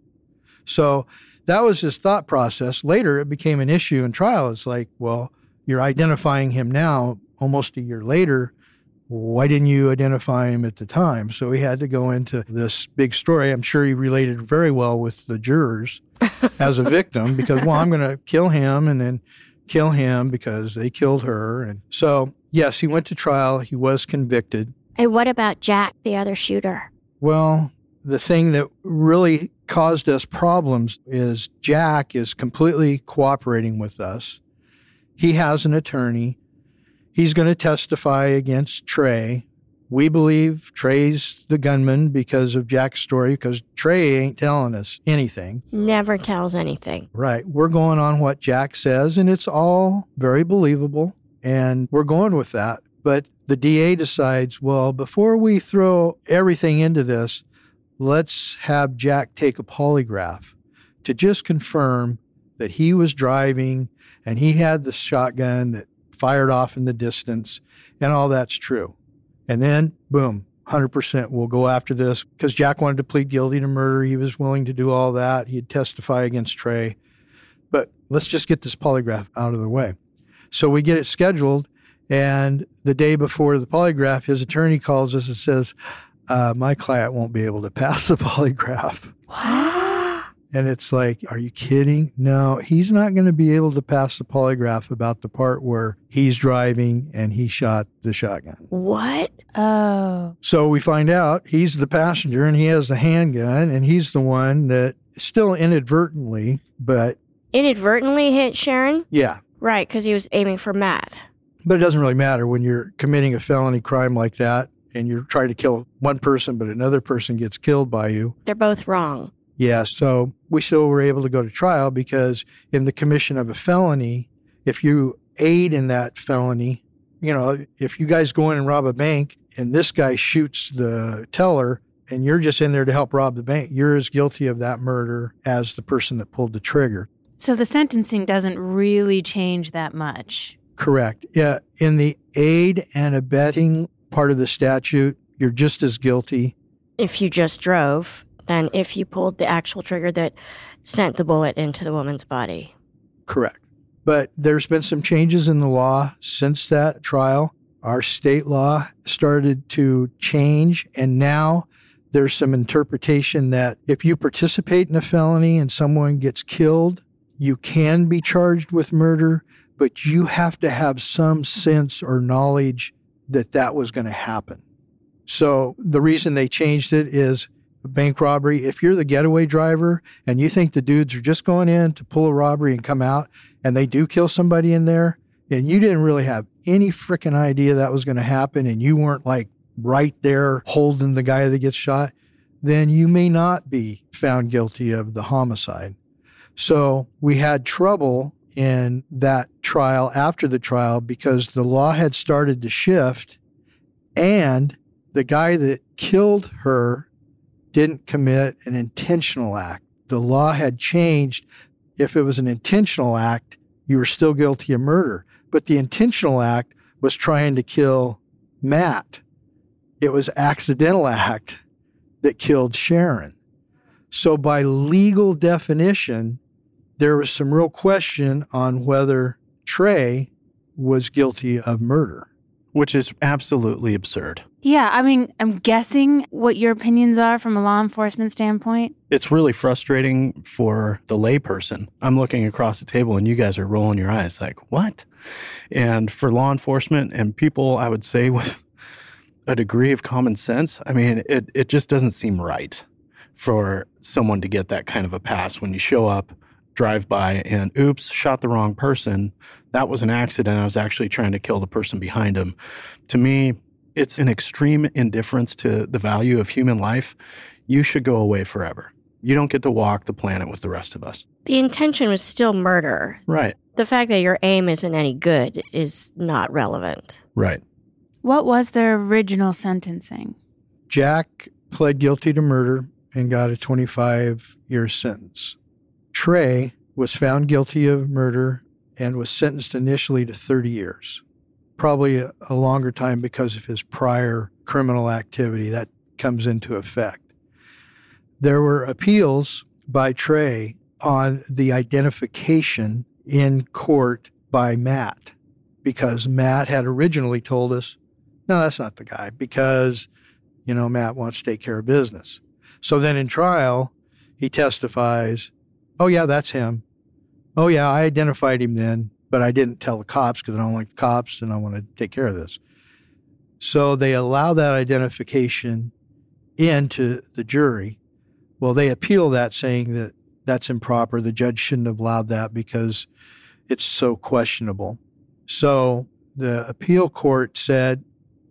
So that was his thought process. Later, it became an issue in trial. It's like, well, you're identifying him now almost a year later. Why didn't you identify him at the time? So he had to go into this big story. I'm sure he related very well with the jurors as a victim because, well, I'm going to kill him and then kill him because they killed her. And so, yes, he went to trial. He was convicted. And what about Jack, the other shooter? Well, the thing that really caused us problems is Jack is completely cooperating with us. He has an attorney. He's going to testify against Trey. We believe Trey's the gunman because of Jack's story, because Trey ain't telling us anything. Never tells anything. Right. We're going on what Jack says, and it's all very believable, and we're going with that. But the DA decides, well, before we throw everything into this, let's have Jack take a polygraph to just confirm that he was driving and he had the shotgun that fired off in the distance, and all that's true. And then, boom, 100% we'll go after this because Jack wanted to plead guilty to murder. He was willing to do all that. He'd testify against Trey. But let's just get this polygraph out of the way. So we get it scheduled, and the day before the polygraph, his attorney calls us and says, my client won't be able to pass the polygraph. What? And it's like, are you kidding? No, he's not going to be able to pass the polygraph about the part where he's driving and he shot the shotgun. What? Oh. So we find out he's the passenger and he has the handgun and he's the one that still inadvertently, but... Inadvertently hit Sharon? Yeah. Right, because he was aiming for Matt. But it doesn't really matter when you're committing a felony crime like that and you're trying to kill one person, but another person gets killed by you. They're both wrong. Yeah, so we still were able to go to trial because in the commission of a felony, if you aid in that felony, if you guys go in and rob a bank and this guy shoots the teller and you're just in there to help rob the bank, you're as guilty of that murder as the person that pulled the trigger. So the sentencing doesn't really change that much. Correct. Yeah, in the aid and abetting part of the statute, you're just as guilty. If you just drove. Than if you pulled the actual trigger that sent the bullet into the woman's body. Correct. But there's been some changes in the law since that trial. Our state law started to change, and now there's some interpretation that if you participate in a felony and someone gets killed, you can be charged with murder, but you have to have some sense or knowledge that that was going to happen. So the reason they changed it is bank robbery. If you're the getaway driver and you think the dudes are just going in to pull a robbery and come out and they do kill somebody in there and you didn't really have any freaking idea that was going to happen and you weren't like right there holding the guy that gets shot, then you may not be found guilty of the homicide. So we had trouble in that trial after the trial because the law had started to shift and the guy that killed her didn't commit an intentional act. The law had changed. If it was an intentional act, you were still guilty of murder. But the intentional act was trying to kill Matt. It was accidental act that killed Sharon. So by legal definition, there was some real question on whether Trey was guilty of murder. Which is absolutely absurd. Yeah, I mean, I'm guessing what your opinions are from a law enforcement standpoint. It's really frustrating for the layperson. I'm looking across the table and you guys are rolling your eyes like, what? And for law enforcement and people, I would say with a degree of common sense, I mean, it just doesn't seem right for someone to get that kind of a pass when you show up, drive by, and oops, shot the wrong person. That was an accident. I was actually trying to kill the person behind him. To me, it's an extreme indifference to the value of human life. You should go away forever. You don't get to walk the planet with the rest of us. The intention was still murder. Right. The fact that your aim isn't any good is not relevant. Right. What was their original sentencing? Jack pled guilty to murder and got a 25-year sentence. Trey was found guilty of murder and was sentenced initially to 30 years. Probably a longer time because of his prior criminal activity that comes into effect. There were appeals by Trey on the identification in court by Matt, because Matt had originally told us, no, that's not the guy, because, Matt wants to take care of business. So then in trial, he testifies, oh, yeah, that's him. Oh, yeah, I identified him then, but I didn't tell the cops because I don't like the cops and I want to take care of this. So they allow that identification into the jury. Well, they appeal that, saying that that's improper. The judge shouldn't have allowed that because it's so questionable. So the appeal court said,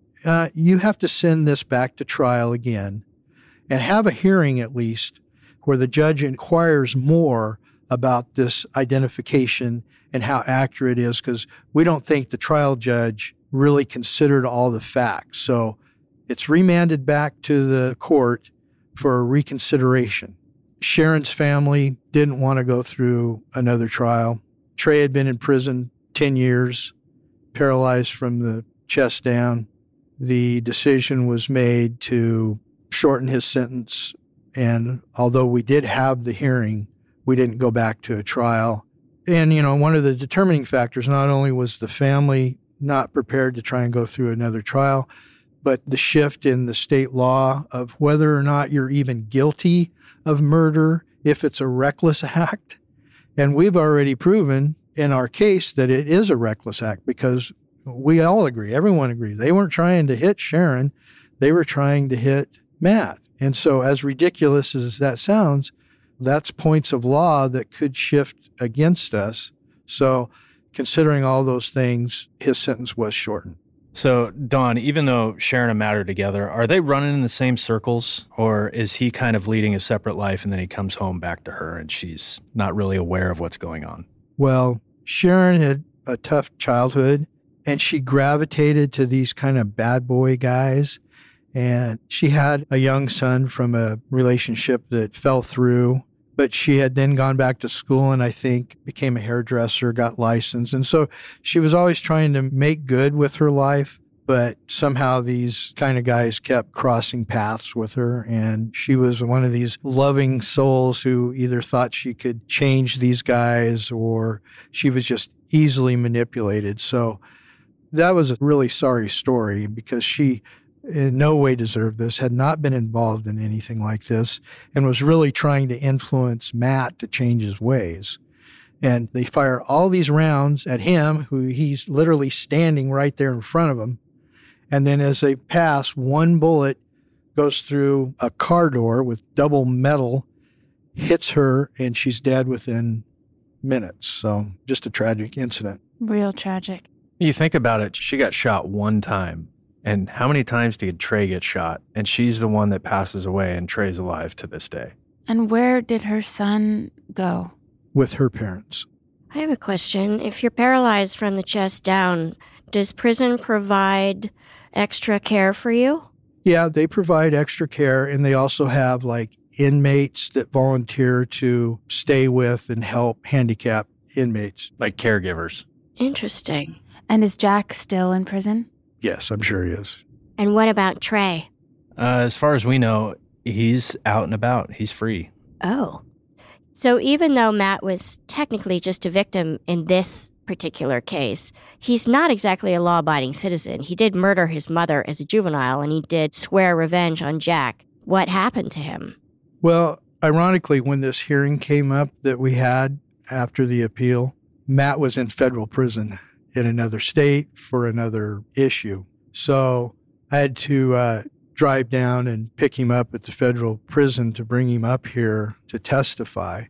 you have to send this back to trial again and have a hearing at least where the judge inquires more about this identification and how accurate it is, because we don't think the trial judge really considered all the facts. So it's remanded back to the court for reconsideration. Sharon's family didn't want to go through another trial. Trey had been in prison 10 years, paralyzed from the chest down. The decision was made to shorten his sentence, and although we did have the hearing, we didn't go back to a trial. And, one of the determining factors not only was the family not prepared to try and go through another trial, but the shift in the state law of whether or not you're even guilty of murder if it's a reckless act. And we've already proven in our case that it is a reckless act because we all agree, everyone agrees. They weren't trying to hit Sharon, they were trying to hit Matt. And so as ridiculous as that sounds, that's points of law that could shift against us. So considering all those things, his sentence was shortened. So, Dawn, even though Sharon and Matt are together, are they running in the same circles, or is he kind of leading a separate life and then he comes home back to her and she's not really aware of what's going on? Well, Sharon had a tough childhood and she gravitated to these kind of bad boy guys. And she had a young son from a relationship that fell through, but she had then gone back to school and I think became a hairdresser, got licensed. And so she was always trying to make good with her life, but somehow these kind of guys kept crossing paths with her. And she was one of these loving souls who either thought she could change these guys or she was just easily manipulated. So that was a really sorry story because she in no way deserved this, had not been involved in anything like this, and was really trying to influence Matt to change his ways. And they fire all these rounds at him, who he's literally standing right there in front of him. And then as they pass, one bullet goes through a car door with double metal, hits her, and she's dead within minutes. So just a tragic incident. Real tragic. You think about it, she got shot one time. And how many times did Trey get shot? And she's the one that passes away, and Trey's alive to this day. And where did her son go? With her parents. I have a question. If you're paralyzed from the chest down, does prison provide extra care for you? Yeah, they provide extra care, and they also have inmates that volunteer to stay with and help handicapped inmates. Like caregivers. Interesting. And is Jack still in prison? Yes, I'm sure he is. And what about Trey? As far as we know, he's out and about. He's free. Oh. So even though Matt was technically just a victim in this particular case, he's not exactly a law-abiding citizen. He did murder his mother as a juvenile, and he did swear revenge on Jack. What happened to him? Well, ironically, when this hearing came up that we had after the appeal, Matt was in federal prison in another state for another issue. So I had to drive down and pick him up at the federal prison to bring him up here to testify.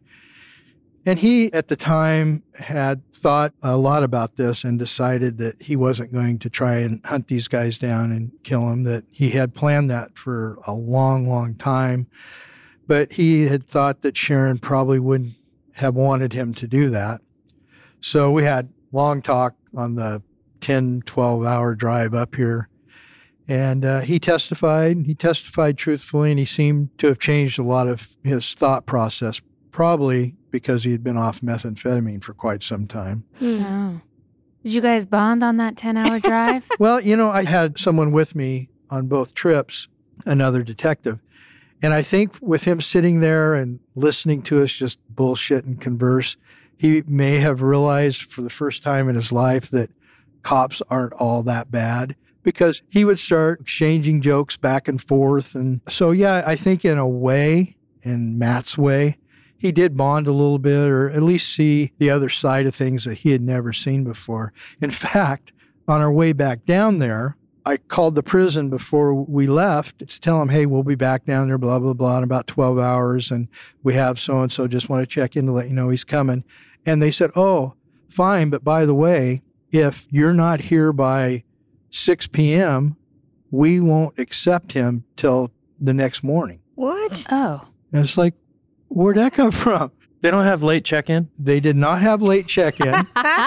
And he, at the time, had thought a lot about this and decided that he wasn't going to try and hunt these guys down and kill them, that he had planned that for a long, long time. But he had thought that Sharon probably wouldn't have wanted him to do that. So we had long talk on the 10, 12-hour drive up here. And he testified truthfully, and he seemed to have changed a lot of his thought process, probably because he had been off methamphetamine for quite some time. Oh. Did you guys bond on that 10-hour drive? Well, I had someone with me on both trips, another detective. And I think with him sitting there and listening to us just bullshit and converse, he may have realized for the first time in his life that cops aren't all that bad, because he would start exchanging jokes back and forth. And so, yeah, I think in a way, in Matt's way, he did bond a little bit, or at least see the other side of things that he had never seen before. In fact, on our way back down there, I called the prison before we left to tell them, hey, we'll be back down there, blah, blah, blah, in about 12 hours. And we have so-and-so, just want to check in to let you know he's coming. And they said, oh, fine. But by the way, if you're not here by 6 p.m., we won't accept him till the next morning. What? Oh. And it's like, where'd that come from? They don't have late check-in? They did not have late check-in.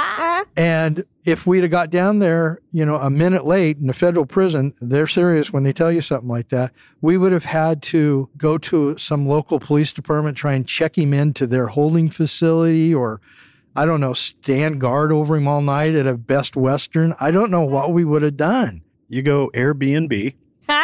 And if we'd have got down there, a minute late in the federal prison, they're serious when they tell you something like that, we would have had to go to some local police department, try and check him into their holding facility, or, I don't know, stand guard over him all night at a Best Western. I don't know what we would have done. You go Airbnb.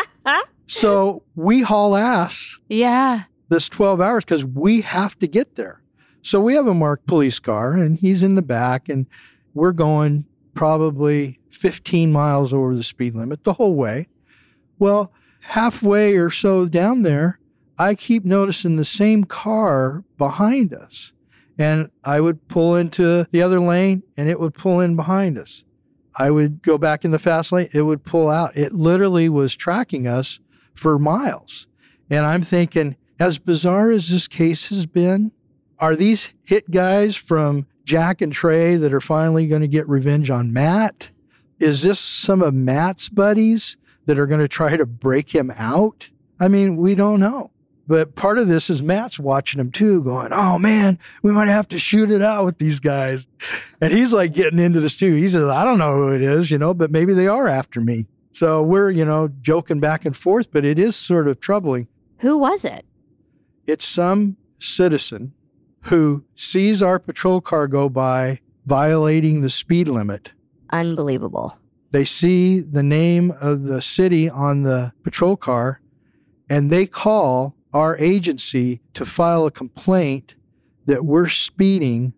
So we haul ass. Yeah. This 12 hours because we have to get there. So we have a marked police car, and he's in the back, and we're going probably 15 miles over the speed limit the whole way. Well, halfway or so down there, I keep noticing the same car behind us. And I would pull into the other lane, and it would pull in behind us. I would go back in the fast lane, it would pull out. It literally was tracking us for miles. And I'm thinking, as bizarre as this case has been, are these hit guys from Jack and Trey that are finally going to get revenge on Matt? Is this some of Matt's buddies that are going to try to break him out? I mean, we don't know. But part of this is Matt's watching him too, going, oh man, we might have to shoot it out with these guys. And he's like getting into this too. He says, I don't know who it is, but maybe they are after me. So we're, joking back and forth, but it is sort of troubling. Who was it? It's some citizen who sees our patrol car go by violating the speed limit. Unbelievable. They see the name of the city on the patrol car, and they call our agency to file a complaint that we're speeding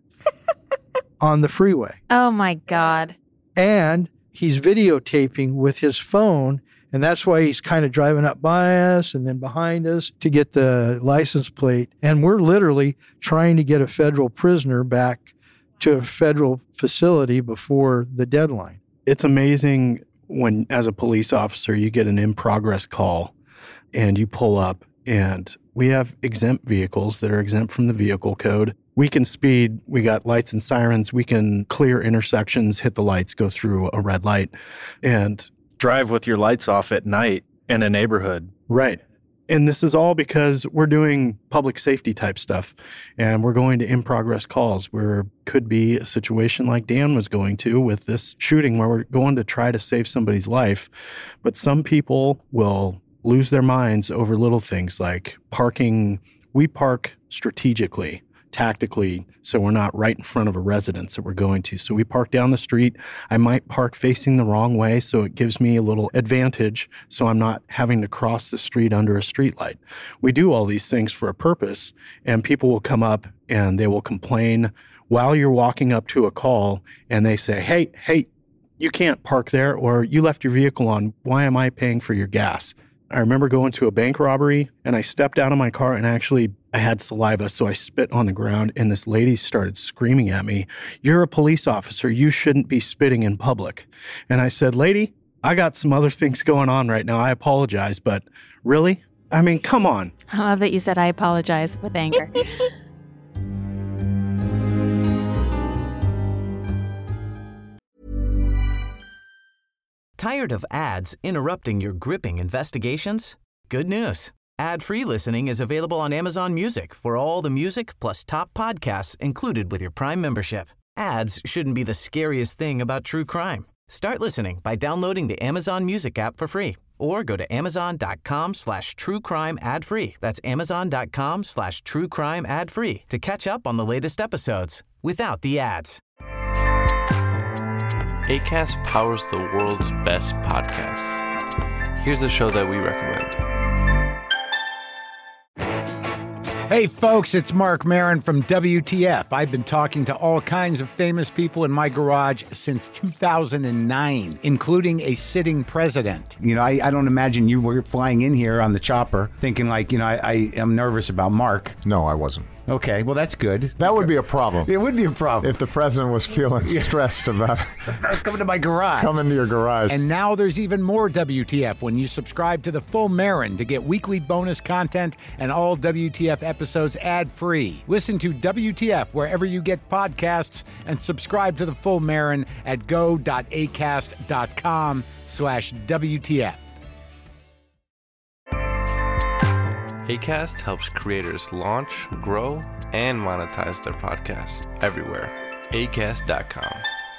on the freeway. Oh, my God. And he's videotaping with his phone, and that's why he's kind of driving up by us and then behind us to get the license plate. And we're literally trying to get a federal prisoner back to a federal facility before the deadline. It's amazing when, as a police officer, you get an in-progress call and you pull up, and we have exempt vehicles that are exempt from the vehicle code. We can speed. We got lights and sirens. We can clear intersections, hit the lights, go through a red light, and drive with your lights off at night in a neighborhood. Right. And this is all because we're doing public safety type stuff, and we're going to in-progress calls where could be a situation like Dan was going to with this shooting where we're going to try to save somebody's life. But some people will lose their minds over little things like parking. We park strategically tactically so we're not right in front of a residence that we're going to. So we park down the street. I might park facing the wrong way, so it gives me a little advantage so I'm not having to cross the street under a streetlight. We do all these things for a purpose, and people will come up and they will complain while you're walking up to a call, and they say, hey, you can't park there, or you left your vehicle on. Why am I paying for your gas? I remember going to a bank robbery, and I stepped out of my car, and I had saliva, so I spit on the ground, and this lady started screaming at me, "You're a police officer. You shouldn't be spitting in public." And I said, "Lady, I got some other things going on right now. I apologize, but really? I mean, come on." I love that you said I apologize with anger. Tired of ads interrupting your gripping investigations? Good news. Ad-free listening is available on Amazon Music for all the music plus top podcasts included with your Prime membership. Ads shouldn't be the scariest thing about true crime. Start listening by downloading the Amazon Music app for free or go to amazon.com/truecrime ad-free. That's amazon.com/truecrime ad-free to catch up on the latest episodes without the ads. Acast powers the world's best podcasts. Here's a show that we recommend. Hey folks, it's Mark Maron from WTF. I've been talking to all kinds of famous people in my garage since 2009, including a sitting president. You know, I don't imagine you were flying in here on the chopper thinking like, I am nervous about Mark. No, I wasn't. Okay, well, that's good. That would be a problem. It would be a problem. If the president was feeling stressed about coming to my garage. Coming to your garage. And now there's even more WTF when you subscribe to the Full Marin to get weekly bonus content and all WTF episodes ad-free. Listen to WTF wherever you get podcasts and subscribe to the Full Marin at go.acast.com/WTF. Acast helps creators launch, grow, and monetize their podcasts everywhere. Acast.com.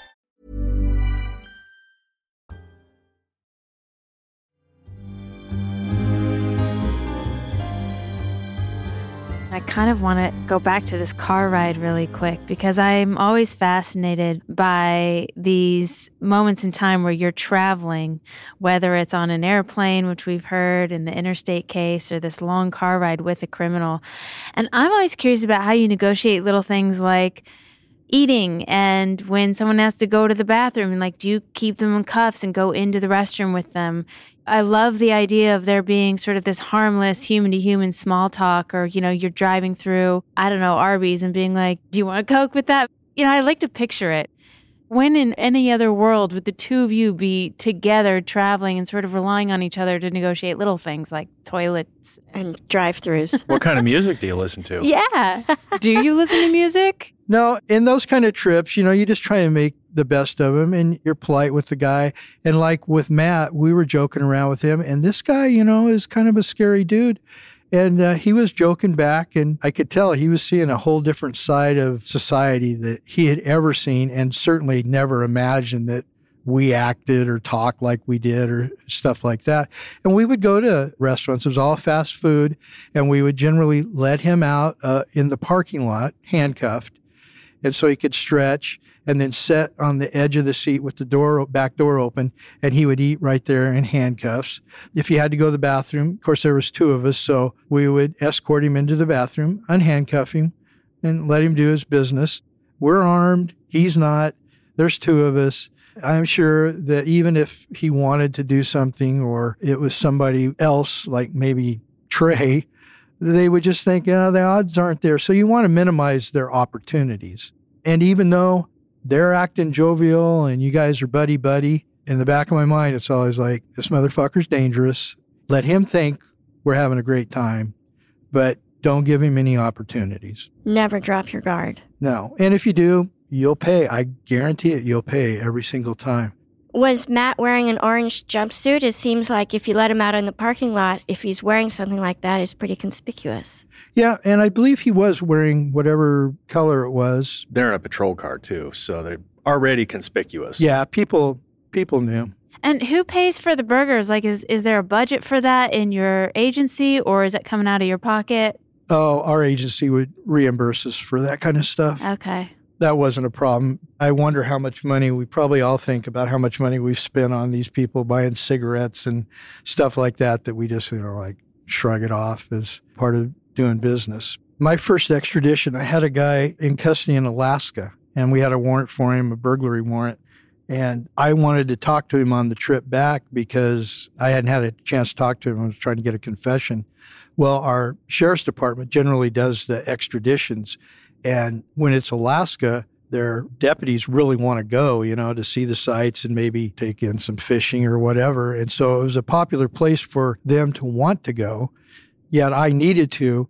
I kind of want to go back to this car ride really quick because I'm always fascinated by these moments in time where you're traveling, whether it's on an airplane, which we've heard in the interstate case, or this long car ride with a criminal. And I'm always curious about how you negotiate little things like eating and when someone has to go to the bathroom, and like, do you keep them in cuffs and go into the restroom with them? I love the idea of there being sort of this harmless human-to-human small talk, or, you're driving through, Arby's and being like, do you want a Coke with that? I like to picture it. When in any other world would the two of you be together traveling and sort of relying on each other to negotiate little things like toilets and drive-thrus? What kind of music do you listen to? Yeah. Do you listen to music? No, in those kind of trips, you just try and make the best of them, and you're polite with the guy. And like with Matt, we were joking around with him, and this guy, is kind of a scary dude. And he was joking back, and I could tell he was seeing a whole different side of society that he had ever seen, and certainly never imagined that we acted or talked like we did or stuff like that. And we would go to restaurants. It was all fast food, and we would generally let him out in the parking lot, handcuffed, and so he could stretch and then sit on the edge of the seat with the back door open, and he would eat right there in handcuffs. If he had to go to the bathroom, of course, there was two of us, so we would escort him into the bathroom, unhandcuff him, and let him do his business. We're armed. He's not. There's two of us. I'm sure that even if he wanted to do something, or it was somebody else, like maybe Trey, they would just think, the odds aren't there. So you want to minimize their opportunities. And even though they're acting jovial and you guys are buddy-buddy, in the back of my mind, it's always like, this motherfucker's dangerous. Let him think we're having a great time, but don't give him any opportunities. Never drop your guard. No. And if you do, you'll pay. I guarantee it, you'll pay every single time. Was Matt wearing an orange jumpsuit? It seems like if you let him out in the parking lot, if he's wearing something like that, it's pretty conspicuous. Yeah, and I believe he was wearing whatever color it was. They're in a patrol car, too, so they're already conspicuous. Yeah, people knew. And who pays for the burgers? Like, is there a budget for that in your agency, or is it coming out of your pocket? Oh, our agency would reimburse us for that kind of stuff. Okay. That wasn't a problem. I wonder how much money, we probably all think about how much money we've spent on these people buying cigarettes and stuff like that we just, like shrug it off as part of doing business. My first extradition, I had a guy in custody in Alaska, and we had a warrant for him, a burglary warrant. And I wanted to talk to him on the trip back because I hadn't had a chance to talk to him. I was trying to get a confession. Well, our sheriff's department generally does the extraditions. And when it's Alaska, their deputies really want to go, to see the sights and maybe take in some fishing or whatever. And so it was a popular place for them to want to go. Yet I needed to.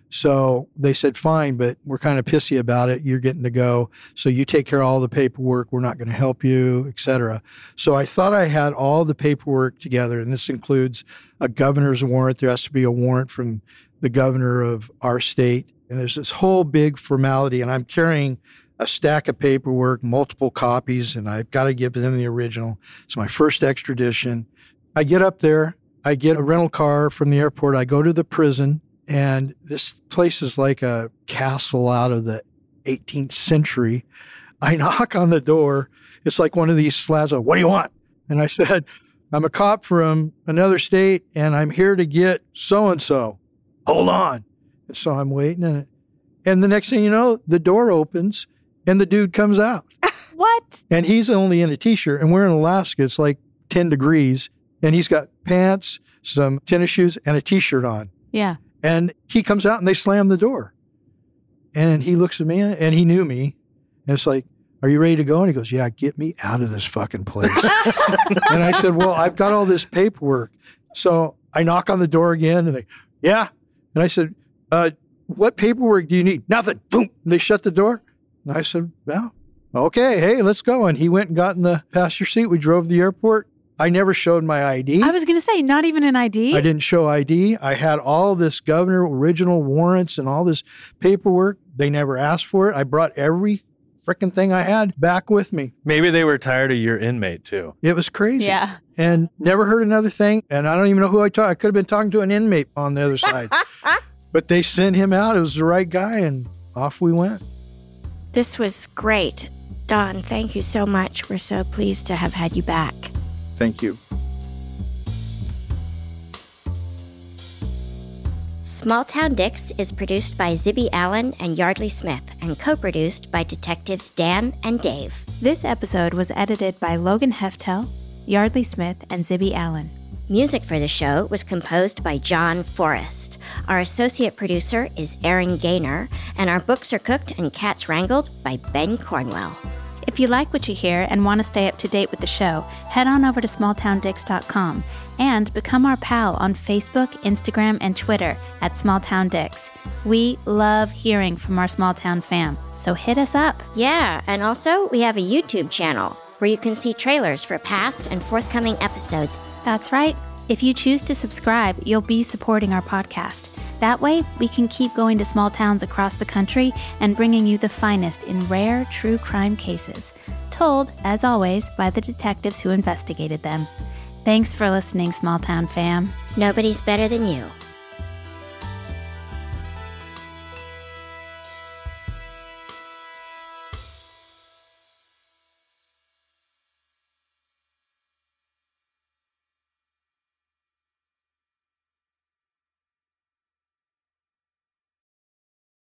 So they said, fine, but we're kind of pissy about it. You're getting to go. So you take care of all the paperwork. We're not going to help you, et cetera. So I thought I had all the paperwork together. And this includes a governor's warrant. There has to be a warrant from the governor of our state. And there's this whole big formality. And I'm carrying a stack of paperwork, multiple copies, and I've got to give them the original. It's my first extradition. I get up there. I get a rental car from the airport. I go to the prison. And this place is like a castle out of the 18th century. I knock on the door. It's like one of these slabs of, what do you want? And I said, I'm a cop from another state, and I'm here to get so-and-so. Hold on. And so I'm waiting. And the next thing you know, the door opens, and the dude comes out. What? And he's only in a T-shirt. And we're in Alaska. It's like 10 degrees. And he's got pants, some tennis shoes, and a T-shirt on. Yeah. And he comes out and they slam the door. And he looks at me and he knew me. And it's like, are you ready to go? And he goes, yeah, get me out of this fucking place. And I said, well, I've got all this paperwork. So I knock on the door again and they, yeah. And I said, what paperwork do you need? Nothing. Boom. And they shut the door. And I said, well, okay, hey, let's go. And he went and got in the passenger seat. We drove to the airport. I never showed my ID. I was going to say, not even an ID? I didn't show ID. I had all this governor original warrants and all this paperwork. They never asked for it. I brought every freaking thing I had back with me. Maybe they were tired of your inmate, too. It was crazy. Yeah. And never heard another thing. And I don't even know who I talked. I could have been talking to an inmate on the other side. But they sent him out. It was the right guy, and off we went. This was great. Don, thank you so much. We're so pleased to have had you back. Thank you. Small Town Dicks is produced by Zibby Allen and Yardley Smith and co-produced by detectives Dan and Dave. This episode was edited by Logan Heftel, Yardley Smith, and Zibby Allen. Music for the show was composed by John Forrest. Our associate producer is Aaron Gaynor, and our books are cooked and cats wrangled by Ben Cornwell. If you like what you hear and want to stay up to date with the show, head on over to smalltowndicks.com and become our pal on Facebook, Instagram, and Twitter at SmallTownDicks. We love hearing from our small town fam, so hit us up. Yeah, and also we have a YouTube channel where you can see trailers for past and forthcoming episodes. That's right. If you choose to subscribe, you'll be supporting our podcast. That way, we can keep going to small towns across the country and bringing you the finest in rare true crime cases, told, as always, by the detectives who investigated them. Thanks for listening, small town fam. Nobody's better than you.